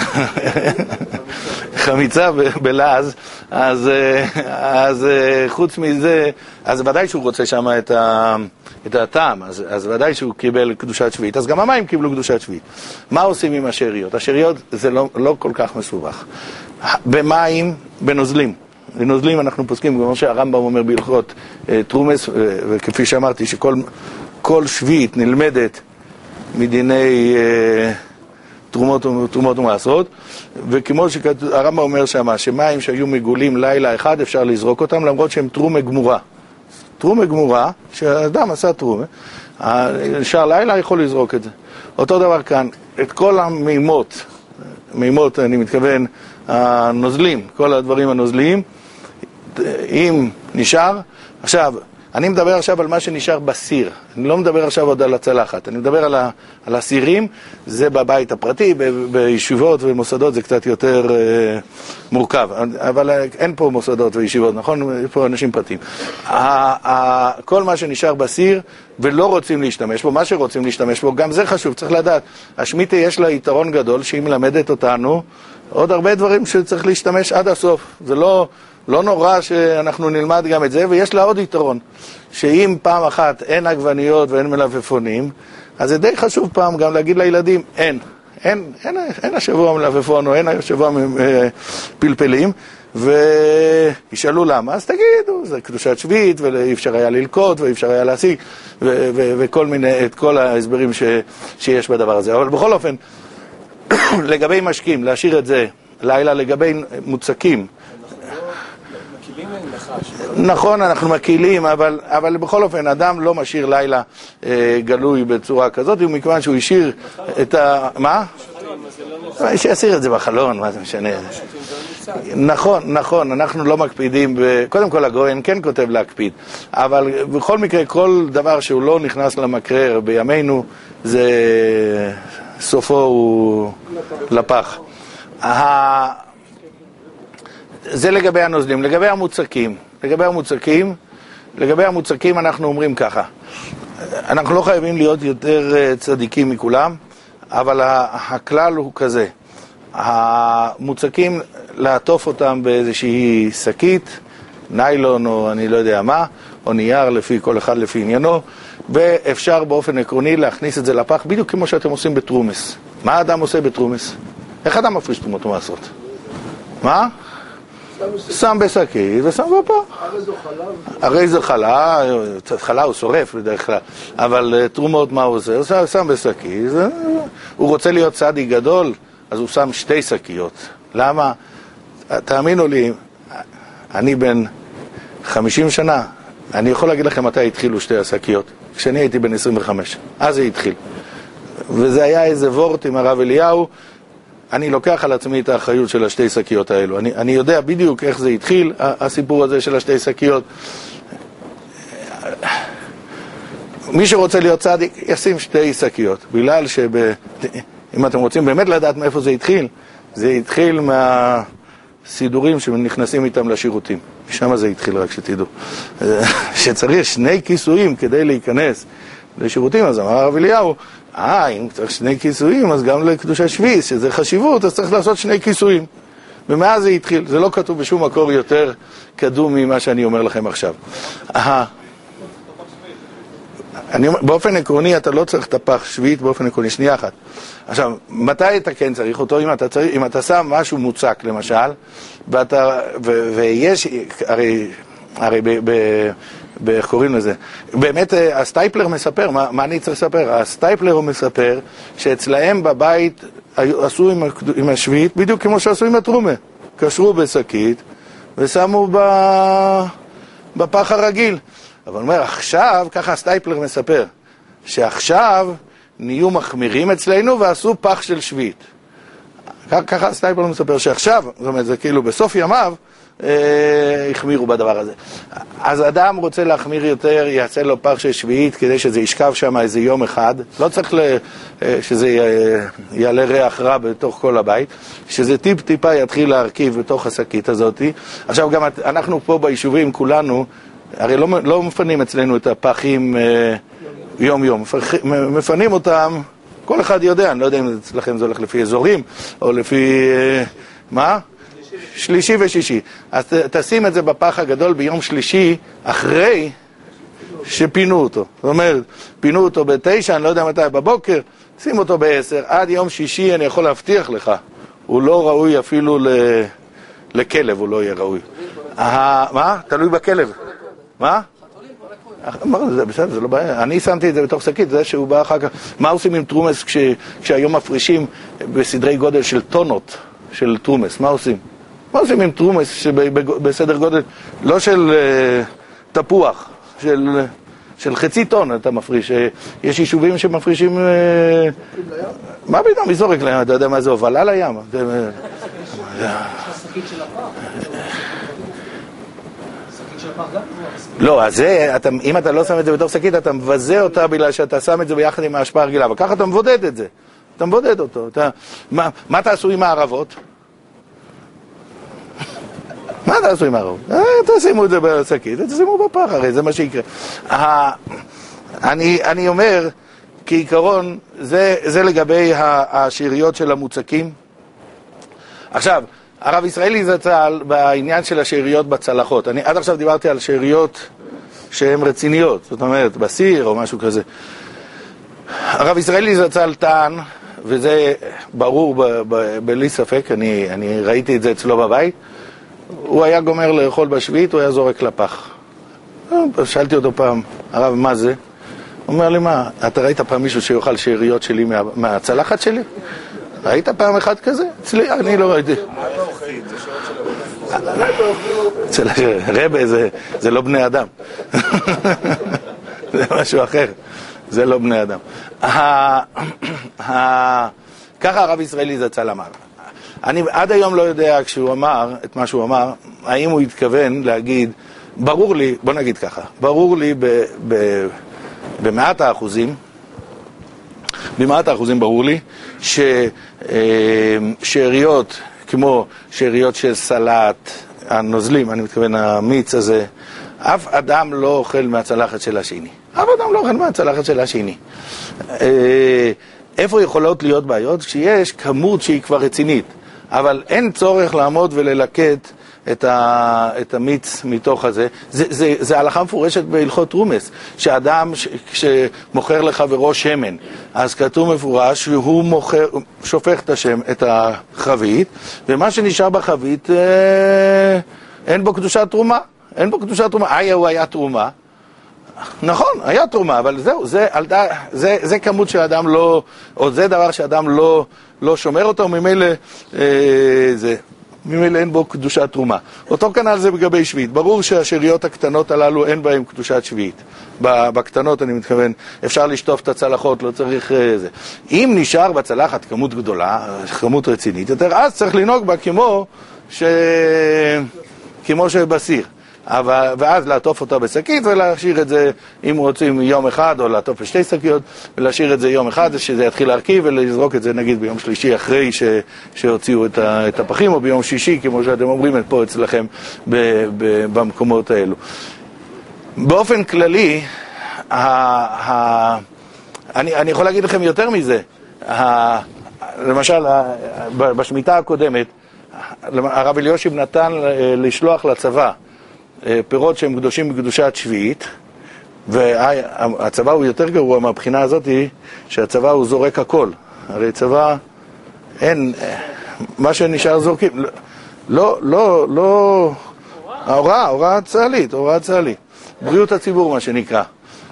חמיצה ב, בלעז, אז, אז חוץ מזה, אז ודאי שהוא רוצה שם את ה... את הטעם, אז, אז ודאי שהוא קיבל קדושת שביעית, אז גם המים קיבלו קדושת שביעית. מה עושים עם השאריות? השאריות זה לא, לא כל כך מסובך. במים, בנוזלים. בנוזלים אנחנו פוסקים, כמו שהרמב"ם אומר בהלכות תרומס, וכפי שאמרתי, שכל כל שביעית נלמדת מדיני תרומות, תרומות ומעשרות, וכמו שהרמב"ם אומר שמה, שמים שהיו מגולים לילה אחד אפשר לזרוק אותם, למרות שהם תרומה גמורה. תרומה גמורה, שהאדם עשה תרומה, שער לילה יכול לזרוק את זה. אותו דבר כאן, את כל המימות, מימות אני מתכוון, הנוזלים, כל הדברים הנוזליים, אם נשאר, עכשיו, אני מדבר עכשיו על מה שנשאר בסיר, אני לא מדבר עכשיו עוד על הצלחת, אני מדבר על, ה, על הסירים, זה בבית הפרטי, ב, בישיבות ומוסדות זה קצת יותר אה, מורכב, אבל אין פה מוסדות וישיבות, נכון? פה אנשים פרטיים. ה, ה, כל מה שנשאר בסיר ולא רוצים להשתמש בו, מה שרוצים להשתמש בו, גם זה חשוב, צריך לדעת, השמיטה יש לה יתרון גדול שהיא מלמדת אותנו, עוד הרבה דברים שצריך להשתמש עד הסוף, זה לא... לא נורא שאנחנו נלמד גם את זה, ויש לה עוד יתרון, שאם פעם אחת אין עגבניות ואין מלפפונים, אז זה די חשוב פעם גם להגיד לילדים, אין, אין, אין, אין השבוע מלפפון או אין השבוע פלפלים, וישאלו למה, אז תגידו, זה קדושת שביעית, ואי אפשר היה ללקוט, ואי אפשר היה להשיג, ו- ו- וכל מיני, את כל ההסברים ש- שיש בדבר הזה. אבל בכל אופן, לגבי משקים, להשאיר את זה לילה, לגבי מוצקים, נכון, אנחנו מקילים, אבל, אבל בכל אופן, אדם לא משאיר לילה אה, גלוי בצורה כזאת, ומכיוון שהוא השאיר את ה... מה? שיסיר את זה בחלון, מה זה משנה? נכון, נכון, אנחנו לא מקפידים, ב... קודם כל הגויין כן כותב להקפיד, אבל בכל מקרה, כל דבר שהוא לא נכנס למקרר בימינו, זה סופו הוא לפח. זה לגבי הנוזלים. לגבי המוצקים, לגבי המוצקים, לגבי המוצקים אנחנו אומרים ככה, אנחנו לא חייבים להיות יותר צדיקים מכולם, אבל הכלל הוא כזה, המוצקים לעטוף אותם באיזושהי שקית, ניילון או אני לא יודע מה, או נייר לפי כל אחד לפי עניינו, ואפשר באופן עקרוני להכניס את זה לפח, בדיוק כמו שאתם עושים בתרומס. מה האדם עושה בתרומס? איך אדם מפריש תרומות ומעשרות? מה? שם בשקית ושם בפח. הרי זה חלה, חלה הוא שורף בדרך כלל, אבל תרומות מה הוא עושה? הוא שם בשקית, הוא רוצה להיות צדיק גדול, אז הוא שם שתי שקיות. למה? תאמינו לי, אני בן חמישים שנה, אני יכול להגיד לכם מתי התחילו שתי השקיות, כשאני הייתי בן עשרים וחמש, אז זה התחיל. וזה היה איזה וורט עם הרב אליהו, אני לוקח על עצמי את האחריות של השתי שקיות האלו. אני, אני יודע בדיוק איך זה התחיל, הסיפור הזה של השתי שקיות. מי שרוצה להיות צדיק, ישים שתי שקיות. בגלל שאם אתם רוצים באמת לדעת מאיפה זה התחיל, זה התחיל מהסידורים שנכנסים איתם לשירותים. משם זה התחיל, רק שתדעו. שצריך שני כיסויים כדי להיכנס לשירותים, אז אמר הרב אליהו, אה, אם צריך שני כיסויים, אז גם לקדושת שביעית, שזה חשיבות, אז צריך לעשות שני כיסויים. ומאז זה התחיל. זה לא כתוב בשום מקור יותר קדום ממה שאני אומר לכם עכשיו. אהה. אני אומר, באופן עקרוני אתה לא צריך את הפח שביעית באופן עקרוני, שנייה אחת. עכשיו, מתי אתה כן צריך אותו? אם אתה, צריך, אם אתה שם משהו מוצק, למשל, ואתה, ו, ויש, הרי, הרי ב... ב איך קוראים לזה? באמת, הסטייפלר מספר, מה, מה אני צריך לספר? הסטייפלר הוא מספר שאצלהם בבית עשו עם, עם השביעית בדיוק כמו שעשו עם התרומה. קשרו בשקית ושמו ב, בפח הרגיל. אבל הוא אומר, עכשיו, ככה הסטייפלר מספר, שעכשיו נהיו מחמירים אצלנו ועשו פח של שביעית. ככה הסטייפלר מספר שעכשיו, זאת אומרת, זה כאילו בסוף ימיו, החמירו בדבר הזה. אז אדם רוצה להחמיר יותר, יעשה לו פח של שביעית כדי שזה ישכב שם איזה יום אחד, לא צריך שזה יעלה ריח רע בתוך כל הבית, שזה טיפ טיפה יתחיל להרכיב בתוך השקית הזאת. עכשיו גם אנחנו פה ביישובים כולנו, הרי לא, לא מפנים אצלנו את הפחים יום יום, מפנים אותם, כל אחד יודע, אני לא יודע אם אצלכם זה הולך לפי אזורים או לפי מה? שלישי ושישי. אז תשים את זה בפח הגדול ביום שלישי אחרי שפינו אותו. זאת אומרת, פינו אותו בתשע, אני לא יודע מתי בבוקר, שים אותו בעשר, עד יום שישי אני יכול להבטיח לך, הוא לא ראוי אפילו ל... לכלב, הוא לא יהיה ראוי. מה? תלוי בכלב. מה? אמרנו, זה בסדר, זה לא בעיה. אני שמתי את זה בתוך שקית, זה שהוא בא אחר כך. מה עושים עם טרומס כש, כשהיום מפרישים בסדרי גודל של טונות של טרומס? מה עושים? מה עושים עם טרומס שבסדר גודל, לא של uh, תפוח, של, של חצי טון אתה מפריש. יש יישובים שמפרישים... Uh, מה פתאום? מי זורק לים? אתה יודע מה זה הובלה לים? לא, אז זה, אתה, אם אתה לא שם את זה בתוך שקית, אתה מבזה אותה בגלל שאתה שם את זה ביחד עם ההשפעה הרגילה, וככה אתה מבודד את זה. אתה מבודד אותו. אתה, מה, מה תעשו עם הערבות? מה תעשו עם הערבות? אה, תשימו את זה בשקית, תשימו בפח, הרי זה מה שיקרה. אה, אני, אני אומר, כעיקרון, זה, זה לגבי השאריות של המוצקים. עכשיו, הרב ישראלי זצ"ל בעניין של השאריות בצלחות. אני עד עכשיו דיברתי על שאריות שהן רציניות, זאת אומרת, בסיר או משהו כזה. הרב ישראלי זצ"ל טען, וזה ברור ב- ב- בלי ספק, אני, אני ראיתי את זה אצלו בבית, הוא היה גומר לאכול בשביעית, הוא היה זורק לפח. שאלתי אותו פעם, הרב, מה זה? הוא אומר לי, מה, אתה ראית פעם מישהו שיאכל שאריות שלי מה, מהצלחת שלי? ראית פעם אחד כזה? אצלי, אני לא ראיתי. אצל רבי זה לא בני אדם. זה משהו אחר. זה לא בני אדם. ככה הרב ישראלי זצ"ל אמר. אני עד היום לא יודע כשהוא אמר את מה שהוא אמר, האם הוא התכוון להגיד, ברור לי, בוא נגיד ככה, ברור לי במאת האחוזים, במאת האחוזים ברור לי ששאריות כמו שאריות של סלט, הנוזלים, אני מתכוון המיץ הזה, אף אדם לא אוכל מהצלחת של השני. אף אדם לא אוכל מהצלחת של השני. איפה יכולות להיות בעיות? כשיש כמות שהיא כבר רצינית, אבל אין צורך לעמוד וללקט את, ה, את המיץ מתוך הזה. זה, זה, זה הלכה מפורשת בהלכות תרומס, שאדם ש, שמוכר לחברו שמן, אז כתוב מפורש שהוא מוכר, שופך את, השם, את החבית, ומה שנשאר בחבית אה, אין בו קדושת תרומה. אין בו קדושת תרומה. היה הוא היה תרומה. נכון, היה תרומה, אבל זהו, זה, זה, זה, זה כמות שאדם לא, או זה דבר שאדם לא, לא שומר אותו, ממילא אה, זה. ממילא אין בו קדושת תרומה. אותו כנ"ל זה בגבי שביעית. ברור שהשאריות הקטנות הללו אין בהן קדושת שביעית. בקטנות אני מתכוון, אפשר לשטוף את הצלחות, לא צריך זה. אם נשאר בצלחת כמות גדולה, כמות רצינית יותר, אז צריך לנהוג בה כמו, ש... כמו שבסיר. אבל, ואז לעטוף אותה בשקית ולהשאיר את זה, אם רוצים יום אחד, או לעטוף בשתי שקיות, ולהשאיר את זה יום אחד, שזה יתחיל להרכיב, ולזרוק את זה נגיד ביום שלישי אחרי ש, שהוציאו את, ה, את הפחים, או ביום שישי, כמו שאתם אומרים את פה אצלכם ב, ב, במקומות האלו. באופן כללי, ה, ה, אני, אני יכול להגיד לכם יותר מזה. ה, למשל, ה, בשמיטה הקודמת, הרב אליושיב נתן לשלוח לצבא, פירות שהם קדושים בקדושת שביעית, והצבא הוא יותר גרוע מהבחינה הזאת שהצבא הוא זורק הכל. הרי צבא אין, מה שנשאר זורקים, לא, לא, לא, ההוראה, הוראה צה"לית, הוראה צה"לית, בריאות הציבור מה שנקרא.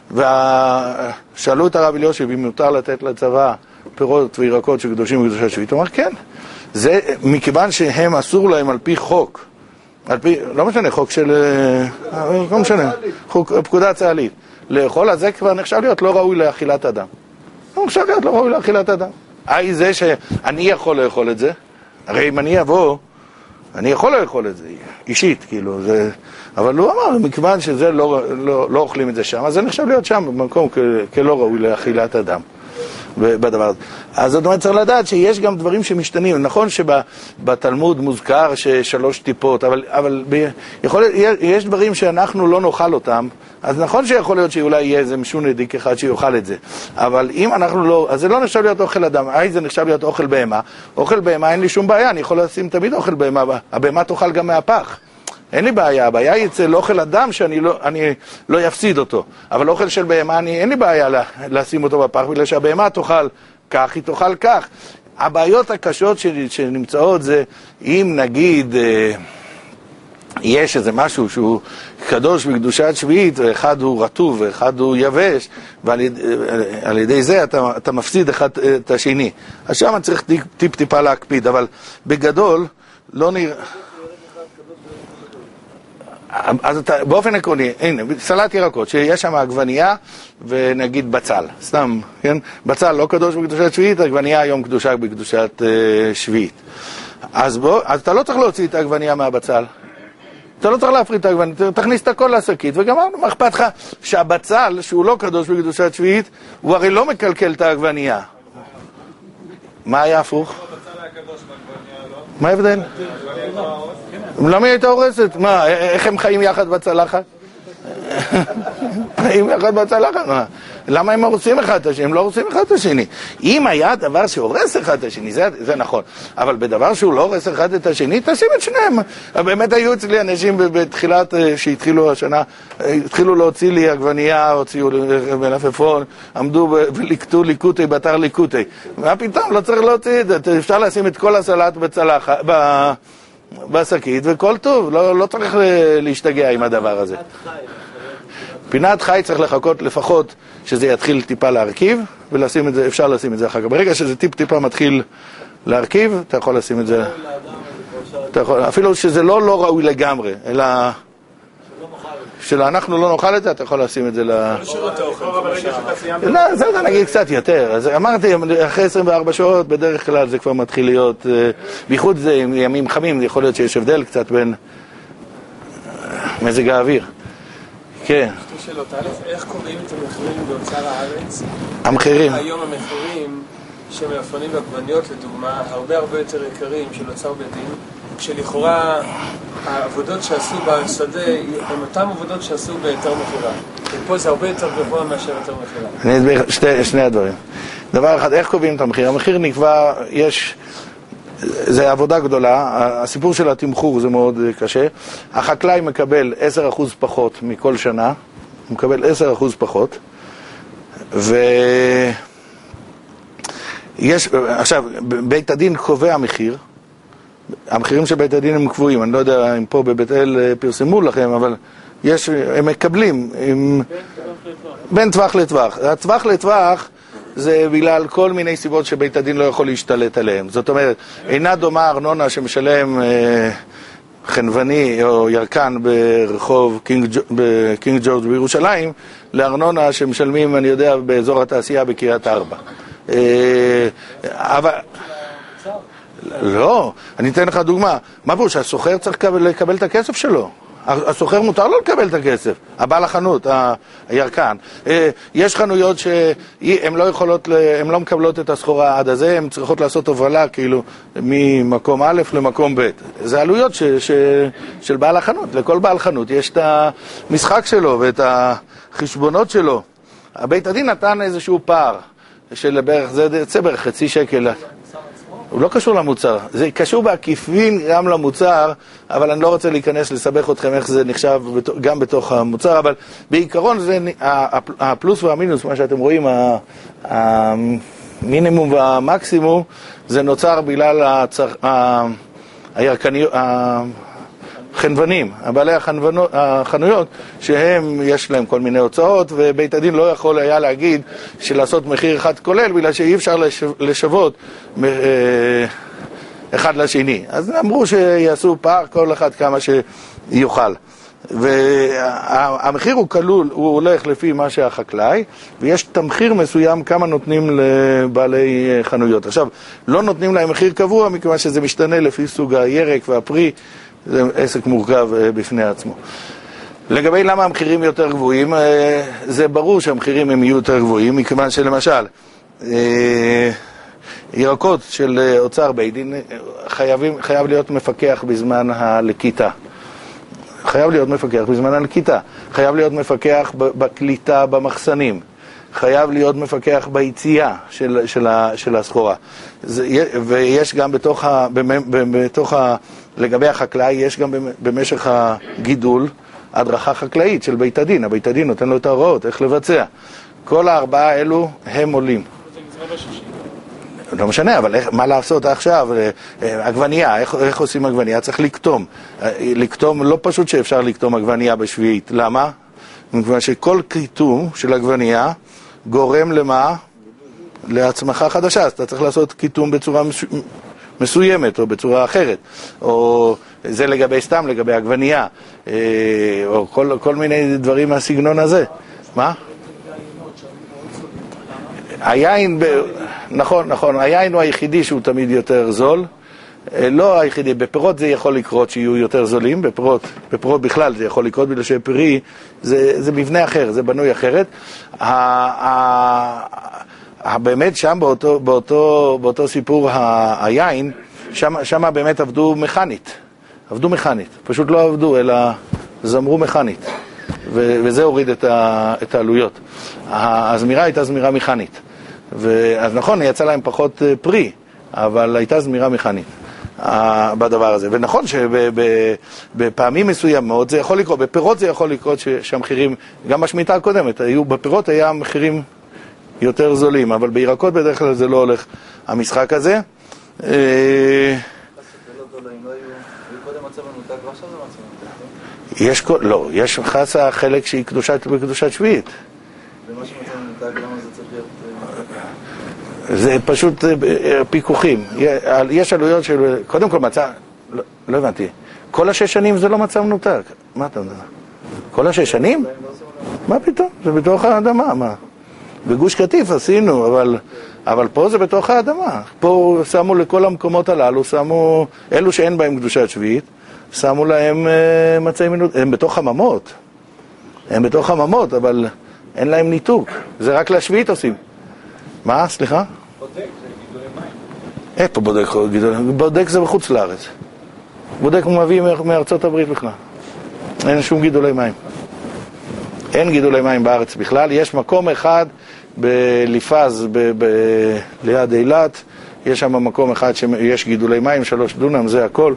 ושאלו את הרב אליושיב אם מותר לתת לצבא פירות וירקות שקדושים בקדושת שביעית, הוא אמר כן, זה מכיוון שהם אסור להם על פי חוק, על פי, לא משנה, חוק של, לא משנה, חוק, פקודה צה"לית. לאכול, אז זה כבר נחשב להיות לא ראוי לאכילת אדם. לא נחשב להיות לא ראוי לאכילת אדם. היי זה שאני יכול לאכול את זה, הרי אם אני אבוא, אני יכול לאכול את זה, אישית, כאילו, זה, אבל הוא אמר, מכיוון שזה לא, לא, לא אוכלים את זה שם, אז זה נחשב להיות שם, במקום כ, כלא ראוי לאכילת אדם. בדבר הזה. אז זאת אומרת, צריך לדעת שיש גם דברים שמשתנים. נכון שבתלמוד מוזכר ששלוש טיפות, אבל, אבל ב, יכול, יש דברים שאנחנו לא נאכל אותם, אז נכון שיכול להיות שאולי יהיה איזה משון עדיק אחד שיאכל את זה. אבל אם אנחנו לא, אז זה לא נחשב להיות אוכל אדם, היי זה נחשב להיות אוכל בהמה. אוכל בהמה אין לי שום בעיה, אני יכול לשים תמיד אוכל בהמה, הבהמה תאכל גם מהפח. אין לי בעיה, הבעיה היא אצל אוכל אדם שאני לא, אני לא יפסיד אותו. אבל אוכל של בהמה, אני, אין לי בעיה לה, לשים אותו בפח, בגלל שהבהמה תאכל כך, היא תאכל כך. הבעיות הקשות שנמצאות זה, אם נגיד, יש איזה משהו שהוא קדוש בקדושת שביעית, ואחד הוא רטוב ואחד הוא יבש, ועל ידי, על ידי זה אתה, אתה מפסיד אחד את השני. אז שם צריך טיפ, טיפ טיפה להקפיד, אבל בגדול לא נראה... אז אתה, באופן עקרוני, הנה, סלט ירקות, שיש שם עגבנייה ונגיד בצל, סתם, כן? בצל לא קדוש בקדושת שביעית, עגבנייה היום קדושה בקדושת אה, שביעית. אז, בוא, אז אתה לא צריך להוציא את העגבנייה מהבצל. אתה לא צריך להפריד את העגבנייה, תכניס את הכל לשקית, וגמרנו, מה אכפת לך שהבצל, שהוא לא קדוש בקדושת שביעית, הוא הרי לא מקלקל את העגבנייה. מה היה הפוך? מה ההבדל? למה היא הייתה הורסת? מה, איך הם חיים יחד בצלחת? חיים יחד בצלחת? מה? למה הם הורסים אחד את השני? הם לא הורסים אחד את השני. אם היה דבר שהורס אחד את השני, זה, זה נכון. אבל בדבר שהוא לא הורס אחד את השני, תשים את שניהם. באמת היו אצלי אנשים בתחילת, שהתחילו השנה, התחילו להוציא לי עגבנייה, הוציאו מלפפון, עמדו וליקטו ליקוטי, בתר ליקוטי. מה פתאום? לא צריך להוציא את זה. אפשר לשים את כל הסלט בצלחת, ב... בשקית, וכל טוב, לא, לא צריך להשתגע עם הדבר הזה. פינת חי צריך לחכות לפחות שזה יתחיל טיפה להרכיב, ולשים את זה, אפשר לשים את זה אחר כך. ברגע שזה טיפ טיפה מתחיל להרכיב, אתה יכול לשים את זה, אתה יכול, אפילו שזה לא לא ראוי לגמרי, אלא שאנחנו לא נאכל את זה, אתה יכול לשים את זה ל... לא, זה נגיד קצת יותר. אז אמרתי, אחרי עשרים וארבע שעות, בדרך כלל זה כבר מתחיל להיות, בייחוד זה עם ימים חמים, יכול להיות שיש הבדל קצת בין מזג האוויר. כן. שתי שאלות. א', איך קוראים את המחירים באוצר הארץ? המחירים. היום המחירים שמלפפונים ועגבניות, לדוגמה, הרבה הרבה יותר יקרים של אוצר בית דין, כשלכאורה העבודות שעשו בשדה הן אותן עבודות שעשו ביתר מחירה. ופה זה הרבה יותר גבוה מאשר יותר מחירה. אני אסביר שתי, שני הדברים. דבר אחד, איך קובעים את המחיר? המחיר נקבע, יש, זה עבודה גדולה, הסיפור של התמחור זה מאוד קשה. החקלאי מקבל עשרה אחוז פחות מכל שנה, הוא מקבל עשרה אחוז פחות, ויש, עכשיו, בית הדין קובע מחיר, המחירים של בית הדין הם קבועים, אני לא יודע אם פה בבית אל פרסמו לכם, אבל יש, הם מקבלים עם... בין טווח לטווח. הטווח לטווח זה בגלל כל מיני סיבות שבית הדין לא יכול להשתלט עליהם. זאת אומרת, אינה דומה ארנונה שמשלם אה, חנווני או ירקן ברחוב קינג, בקינג ג'ורג' בירושלים, לארנונה שמשלמים, אני יודע, באזור התעשייה בקריית ארבע. אה, אבל... לא, אני אתן לך דוגמה. מה בו, שהסוחר צריך לקבל את הכסף שלו? הסוחר מותר לו לקבל את הכסף, הבעל החנות, הירקן. יש חנויות שהן לא יכולות, הן לא מקבלות את הסחורה עד הזה, הן צריכות לעשות הובלה כאילו ממקום א' למקום ב'. זה עלויות ש, ש, של בעל החנות. לכל בעל חנות יש את המשחק שלו ואת החשבונות שלו. הבית הדין נתן איזשהו פער של בערך, זה יצא בערך חצי שקל. הוא לא קשור למוצר, זה קשור בעקיפין גם למוצר, אבל אני לא רוצה להיכנס לסבך אתכם איך זה נחשב גם בתוך המוצר, אבל בעיקרון זה הפלוס והמינוס, מה שאתם רואים, המינימום והמקסימום, זה נוצר בגלל הירקניות, חנוונים, הבעלי החנויות, שהם יש להם כל מיני הוצאות, ובית הדין לא יכול היה להגיד שלעשות מחיר אחד כולל, בגלל שאי אפשר לשוות אחד לשני. אז אמרו שיעשו פער כל אחד כמה שיוכל. והמחיר הוא כלול, הוא הולך לפי מה שהחקלאי, ויש תמחיר מסוים כמה נותנים לבעלי חנויות. עכשיו, לא נותנים להם מחיר קבוע, מכיוון שזה משתנה לפי סוג הירק והפרי, זה עסק מורכב בפני עצמו. לגבי למה המחירים יותר גבוהים, זה ברור שהמחירים הם יהיו יותר גבוהים, מכיוון שלמשל, ירקות של אוצר בית דין חייבים, חייב להיות מפקח בזמן הלקיטה. חייב להיות מפקח בזמן הלקיטה. חייב להיות מפקח בקליטה במחסנים. חייב להיות מפקח ביציאה של, של, של הסחורה. זה, ויש גם בתוך ה, בתוך ה, לגבי החקלאי, יש גם במשך הגידול הדרכה חקלאית של בית הדין. הבית הדין נותן לו את ההוראות, איך לבצע. כל הארבעה אלו הם עולים. לא משנה, אבל איך, מה לעשות עכשיו? עגבנייה, איך, איך עושים עגבנייה? צריך לקטום. לקטום, לא פשוט שאפשר לקטום עגבנייה בשביעית. למה? מכיוון שכל קיטום של עגבנייה גורם למה? להצמחה חדשה. אז אתה צריך לעשות קיטום בצורה מסוימת או בצורה אחרת. או זה לגבי סתם, לגבי עגבנייה. או כל, כל מיני דברים מהסגנון הזה. מה? היין, ב... נכון, נכון, היין הוא היחידי שהוא תמיד יותר זול, לא היחידי, בפירות זה יכול לקרות שיהיו יותר זולים, בפירות, בפירות בכלל זה יכול לקרות, בגלל שפרי זה, זה מבנה אחר, זה בנוי אחרת. ה... ה... באמת שם באותו, באותו, באותו סיפור ה... היין, שם, שם באמת עבדו מכנית, עבדו מכנית, פשוט לא עבדו, אלא זמרו מכנית, ו... וזה הוריד את, ה... את העלויות. הזמירה הייתה זמירה מכנית. אז נכון, יצא להם פחות פרי, אבל הייתה זמירה מכנית בדבר הזה. ונכון שבפעמים מסוימות זה יכול לקרות, בפירות זה יכול לקרות שהמחירים, גם בשמיטה הקודמת, בפירות היה מחירים יותר זולים, אבל בירקות בדרך כלל זה לא הולך המשחק הזה. יש, לא, יש חסה חלק שהיא בקדושת שביעית. ומה שמצא מנותק, למה זה צריך להיות... זה פשוט פיקוחים. יש עלויות של... קודם כל מצא... לא, לא הבנתי. כל השש שנים זה לא מצא מנותק. מה אתה אומר? כל השש שנים? מה פתאום? זה בתוך האדמה, מה? בגוש קטיף עשינו, אבל... אבל פה זה בתוך האדמה. פה שמו לכל המקומות הללו, שמו... אלו שאין בהם קדושת שביעית, שמו להם uh, מצאי מנותק. הם בתוך חממות. הם בתוך חממות, אבל... אין להם ניתוק, זה רק לשביעית עושים. מה? סליחה? בודק זה גידולי מים. איפה בודק גידולי מים? בודק זה בחוץ לארץ. בודק הוא מביא מארצות הברית בכלל. אין שום גידולי מים. אין גידולי מים בארץ בכלל. יש מקום אחד בליפז, ב- ב- ליד אילת, יש שם מקום אחד שיש גידולי מים, שלוש דונם, זה הכל.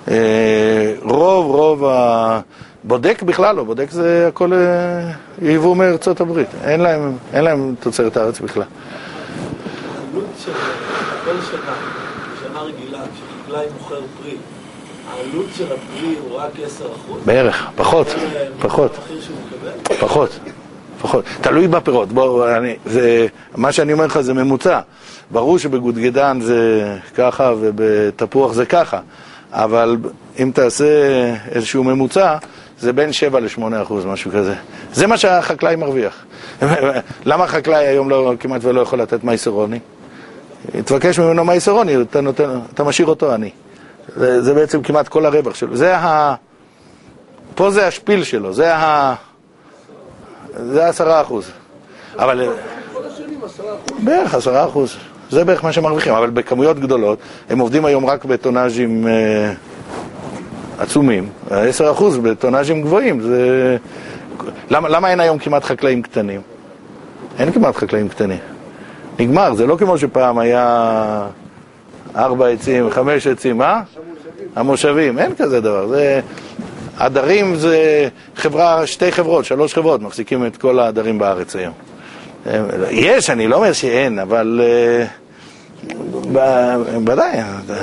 רוב, רוב ה... בודק בכלל לא, בודק זה הכל ייבוא מארצות הברית, אין להם, אין להם תוצרת הארץ בכלל. העלות של כל שנה, שנה רגילה, כשחקלאי מוכר פרי, העלות של הפרי הוא רק עשרה אחוז? בערך, פחות, פחות, פחות, פחות, תלוי בפירות. בוא, אני, זה, מה שאני אומר לך זה ממוצע. ברור שבגודגדן זה ככה ובתפוח זה ככה, אבל אם תעשה איזשהו ממוצע, זה בין שבע לשמונה אחוז, משהו כזה. זה מה שהחקלאי מרוויח. למה החקלאי היום לא, כמעט ולא יכול לתת מייסרוני? תבקש ממנו מייסרוני, אתה, נותן, אתה משאיר אותו אני. זה, זה בעצם כמעט כל הרווח שלו. זה ה... פה זה השפיל שלו, זה ה... זה עשרה אחוז. אבל... בערך עשרה אחוז. זה בערך מה שמרוויחים, אבל בכמויות גדולות, הם עובדים היום רק בטונאז'ים אה, עצומים. עשרה אחוז בטונאז'ים גבוהים. זה... למה, למה אין היום כמעט חקלאים קטנים? אין כמעט חקלאים קטנים. נגמר, זה לא כמו שפעם היה ארבע עצים, חמש עצים, מה? המושבים, אין כזה דבר. זה... הדרים זה חברה, שתי חברות, שלוש חברות, מחזיקים את כל הדרים בארץ היום. יש, אני לא אומר שאין, אבל ודאי.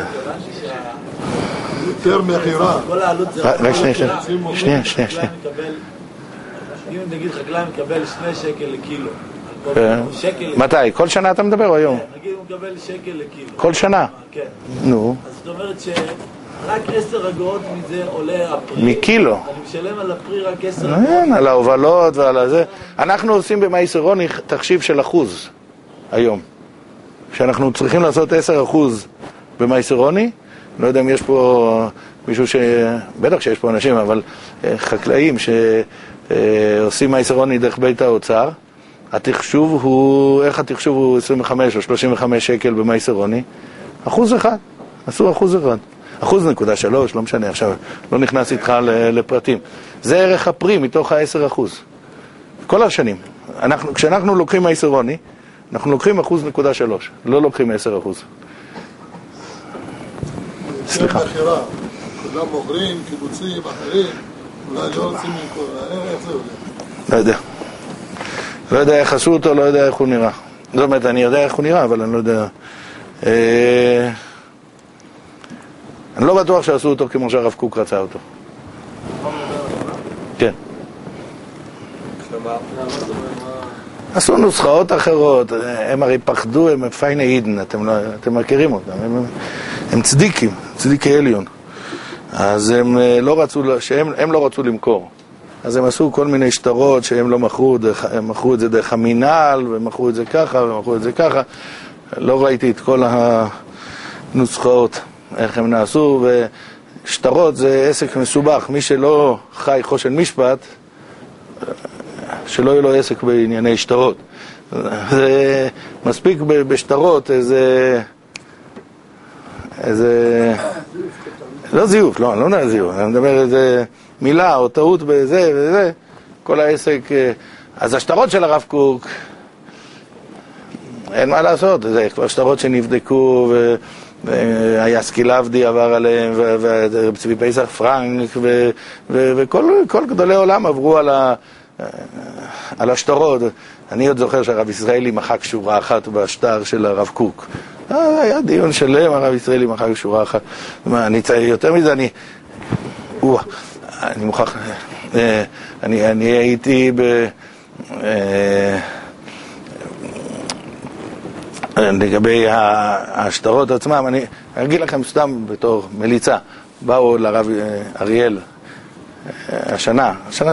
יותר מחירה. כל העלות זה... רק שנייה, שנייה, שנייה, שנייה. אם נגיד חקלאי מקבל שני שקל לקילו. מתי? כל שנה אתה מדבר או היום? נגיד הוא מקבל שקל לקילו. כל שנה? כן. נו. אז זאת אומרת שרק עשר אגורות מזה עולה הפרי. מקילו. אני משלם על הפרי רק עשר אגורות. כן, על ההובלות ועל הזה. אנחנו עושים במייסרוני תחשיב של אחוז היום. שאנחנו צריכים לעשות עשר אחוז במייסרוני. לא יודע אם יש פה מישהו ש... בטח שיש פה אנשים, אבל חקלאים שעושים מייסרוני דרך בית האוצר. התחשוב הוא, איך התחשוב הוא עשרים וחמש או שלושים וחמש שקל במייסרוני? אחוז אחד, עשו אחוז אחד. אחוז נקודה שלוש, לא משנה עכשיו, לא נכנס איתך לפרטים. זה ערך הפרי מתוך ה-עשר אחוז. כל השנים. אנחנו, כשאנחנו לוקחים מייסרוני, אנחנו לוקחים אחוז נקודה שלוש, לא לוקחים עשר אחוז. סליחה. מחירה, כולם מוכרים, קיבוצים, אחרים, אולי לא רוצים למכור, איך זה עולה? לא יודע. לא יודע איך עשו אותו, לא יודע איך הוא נראה. זאת אומרת, אני יודע איך הוא נראה, אבל אני לא יודע אני לא בטוח שעשו אותו כמו שהרב קוק רצה אותו. כן. עשו נוסחאות אחרות, הם הרי פחדו, הם פייני עידן, אתם, לא, אתם מכירים אותם, הם, הם צדיקים, צדיקי עליון. אז הם לא רצו, שהם, הם לא רצו למכור. אז הם עשו כל מיני שטרות שהם לא מכרו, הם מכרו את זה דרך המינהל, ומכרו את זה ככה, ומכרו את זה ככה. לא ראיתי את כל הנוסחאות, איך הם נעשו, ושטרות זה עסק מסובך. מי שלא חי חושן משפט, שלא יהיה לו עסק בענייני שטרות. זה מספיק בשטרות איזה... איזה... לא זיוף, לא, אני לא מדבר על זיוף, אני מדבר איזה מילה או טעות בזה וזה, כל העסק... אז השטרות של הרב קוק, אין מה לעשות, זה כבר שטרות שנבדקו, והיה סקילבדי עבר עליהם, וצבי פסח פרנק, וכל גדולי עולם עברו על ה... על השטרות. אני עוד זוכר שהרב ישראלי מחק שורה אחת בשטר של הרב קוק. היה דיון שלם, הרב ישראלי מחק שורה אחת. אני יותר מזה, אני... אני מוכרח... אני הייתי ב... לגבי השטרות עצמם, אני אגיד לכם סתם בתור מליצה. באו לרב אריאל השנה, השנה,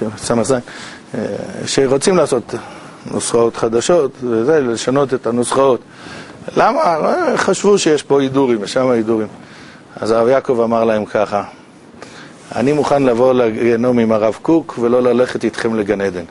שרוצים לעשות נוסחאות חדשות, וזה, לשנות את הנוסחאות. למה? חשבו שיש פה הידורים, ושם הידורים. אז הרב יעקב אמר להם ככה, אני מוכן לבוא לגיהנום עם הרב קוק, ולא ללכת איתכם לגן עדן.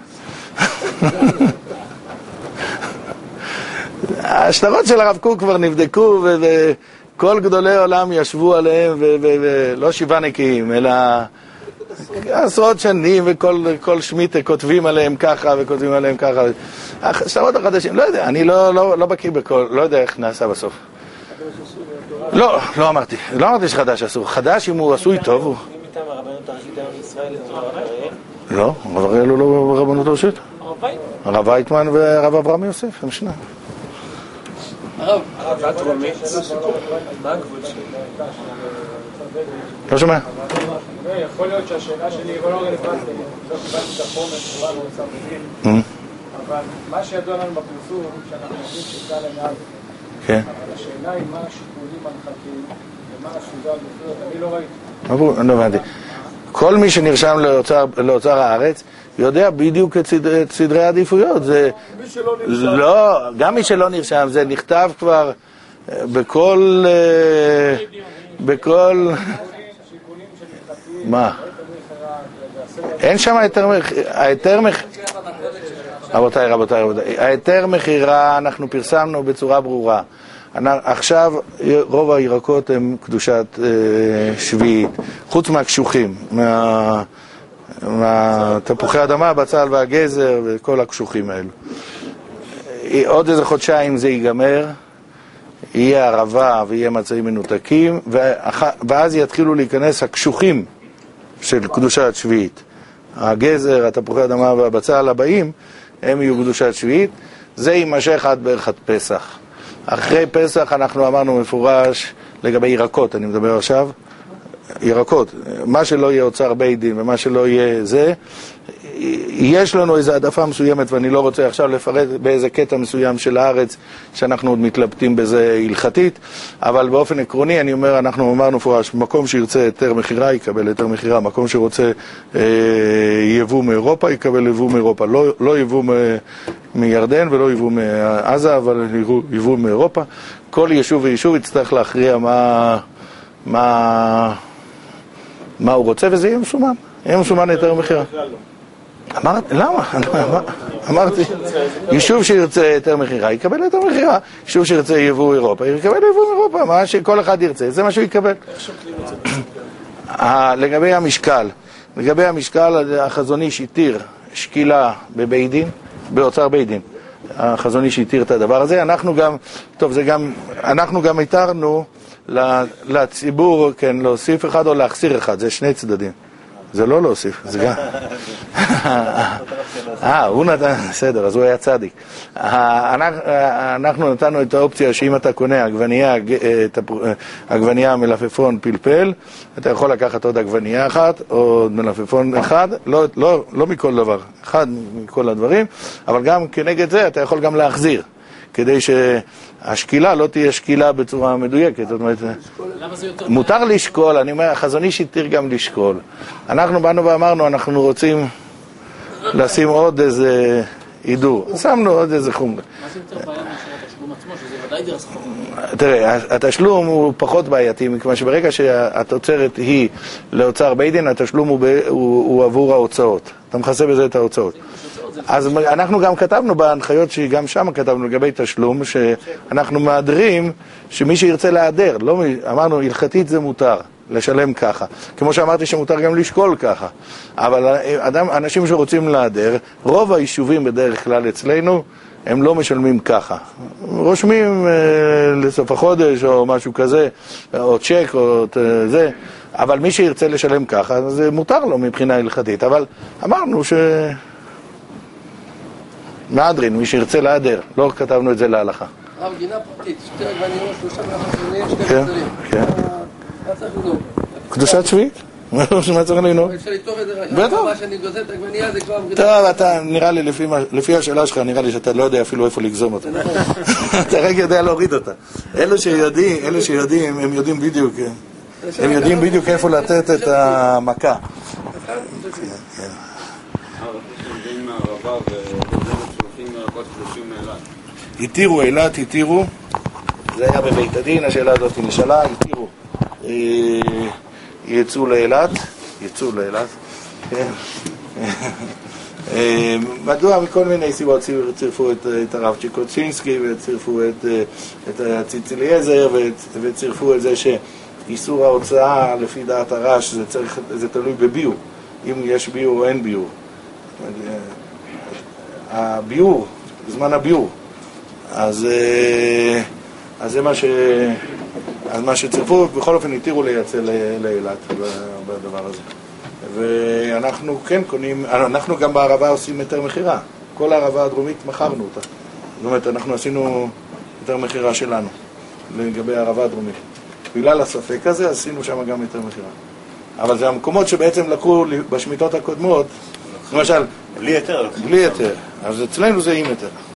השטרות של הרב קוק כבר נבדקו, וכל גדולי עולם ישבו עליהם, ולא שבעה נקיים, אלא... עשרות שנים, וכל שמיטה כותבים עליהם ככה, וכותבים עליהם ככה. השטרות החדשים, לא יודע, אני לא, לא, לא בקיא בכל, לא יודע איך נעשה בסוף. לא, לא אמרתי, לא אמרתי שחדש אסור. חדש, אם הוא עשוי טוב, הוא... מי מטעם הרבנות הראשית היום בישראל את הרב אריאל? לא, הרב אריאל הוא לא ברבנות הראשית. הרב וייטמן והרב אברהם יוסף, הם שניים. הרב, הרב דרומית, מה הגבול שלי? לא שומע. יכול להיות שהשאלה שלי היא לא רלוונטית, לא קיבלתי את החומר שבה לא עושה בדין, אבל מה שידוע לנו בפרסום, שאנחנו יודעים שצה"ל לנהל, אבל השאלה היא מה השיקולים הנחתיים ומה הסוגה לפיות, אני לא ראיתי. אני לא הבנתי. כל מי שנרשם לאוצר הארץ יודע בדיוק את סדרי העדיפויות. מי שלא נרשם... לא, גם מי שלא נרשם, זה נכתב כבר בכל... בכל... מה? אין שם היתר מכירה, רבותיי, רבותיי, רבותיי, היתר מכירה אנחנו פרסמנו בצורה ברורה. עכשיו רוב הירקות הם קדושת שביעית, חוץ מהקשוחים, מהתפוחי אדמה, בצל והגזר וכל הקשוחים האלו. עוד איזה חודשיים זה ייגמר, יהיה ערבה ויהיה מצעים מנותקים, ואז יתחילו להיכנס הקשוחים של קדושת שביעית. הגזר, התפוחי אדמה והבצל הבאים, הם יהיו קדושת שביעית. זה יימשך עד בערך פסח. אחרי פסח אנחנו אמרנו מפורש לגבי ירקות, אני מדבר עכשיו, ירקות, מה שלא יהיה אוצר בית דין ומה שלא יהיה זה, יש לנו איזו העדפה מסוימת, ואני לא רוצה עכשיו לפרט באיזה קטע מסוים של הארץ שאנחנו עוד מתלבטים בזה הלכתית, אבל באופן עקרוני אני אומר, אנחנו אמרנו מפורש, מקום שירצה יותר מחירה ייקבל יותר מחירה, מקום שרוצה אה, יבוא מאירופה יקבל יבוא מאירופה, לא, לא יבוא מ, מירדן ולא יבוא מעזה, אבל יבוא מאירופה. כל יישוב ויישוב יצטרך להכריע מה, מה, מה הוא רוצה, וזה יהיה מסומן, יהיה מסומן יותר מחירה. אמרתי, למה? אמרתי, יישוב שירצה יותר מחירה, יקבל יותר מחירה. יישוב שירצה יבוא אירופה, יקבל יבוא אירופה. מה שכל אחד ירצה, זה מה שהוא יקבל. לגבי המשקל, לגבי המשקל, החזון איש התיר שקילה בבית דין, באוצר בית דין. החזון איש התיר את הדבר הזה. אנחנו גם, טוב, זה גם, אנחנו גם התרנו לציבור, כן, להוסיף אחד או להחסיר אחד, זה שני צדדים. זה לא להוסיף, זה גם... אה, הוא נתן, בסדר, אז הוא היה צדיק. אנחנו נתנו את האופציה שאם אתה קונה עגבנייה, עגבנייה מלפפון פלפל, אתה יכול לקחת עוד עגבנייה אחת, או מלפפון אחד, לא, לא, לא מכל דבר, אחד מכל הדברים, אבל גם כנגד זה אתה יכול גם להחזיר, כדי שהשקילה לא תהיה שקילה בצורה מדויקת. זאת אומרת, מותר לשקול, אני אומר, החזון איש התיר גם לשקול. אנחנו באנו ואמרנו, אנחנו רוצים לשים עוד איזה הידור. שמנו עוד איזה חום. מה זה יותר בעיה מאשר התשלום עצמו, שזה ודאי דרס חום? תראה, התשלום הוא פחות בעייתי, מכיוון שברגע שהתוצרת היא לאוצר בית דין, התשלום הוא, ב, הוא, הוא עבור ההוצאות. אתה מכסה בזה את ההוצאות. אז אנחנו גם כתבנו בהנחיות שגם שם כתבנו לגבי תשלום, שאנחנו מאדרים שמי שירצה להיעדר, לא, אמרנו, הלכתית זה מותר. לשלם ככה. כמו שאמרתי שמותר גם לשקול ככה. אבל אדם, אנשים שרוצים להיעדר, רוב היישובים בדרך כלל אצלנו, הם לא משלמים ככה. רושמים אה, לסוף החודש או משהו כזה, או צ'ק או זה, אבל מי שירצה לשלם ככה, זה מותר לו מבחינה הלכתית. אבל אמרנו ש... מאדרין, מי שירצה להיעדר, לא כתבנו את זה להלכה. רב, גינה פרטית, שתי עגבניות, שלושה מלפפונים, שתי כן, גזרים. כן. מה צריך לנהוג? קדושת שביעית? מה צריך לנהוג? אפשר לכתוב את זה רק. בטח. מה שאני גוזל את העגבנייה זה כבר... טוב, אתה נראה לי, לפי, לפי השאלה שלך, נראה לי שאתה לא יודע אפילו איפה לגזום אותה. אתה רק יודע להוריד אותה. אלה שיודעים, אלה שיודעים, הם יודעים בדיוק, הם יודעים בדיוק איפה לתת את המכה. התירו אילת, התירו, זה היה בבית הדין, השאלה הזאת נשאלה, התירו, יצאו לאילת, יצאו לאילת, כן. מדוע מכל מיני סיבות צירפו את הרב צ'יקוצינסקי וצירפו את הציציליעזר וצירפו את זה שאיסור ההוצאה לפי דעת הרש זה תלוי בביור, אם יש ביור או אין ביור. הביור, זמן הביור, אז, אז זה מה ש... אז מה שצירפו, בכל אופן התירו לייצא לאילת בדבר הזה. ואנחנו כן קונים, אנחנו גם בערבה עושים יותר מחירה. כל הערבה הדרומית מכרנו אותה. זאת אומרת, אנחנו עשינו יותר מחירה שלנו לגבי הערבה הדרומית. בגלל הספק הזה, עשינו שם גם יותר מחירה. אבל זה המקומות שבעצם לקחו בשמיטות הקודמות, למשל, בלי היתר. בלי היתר. אז אצלנו זה עם היתר.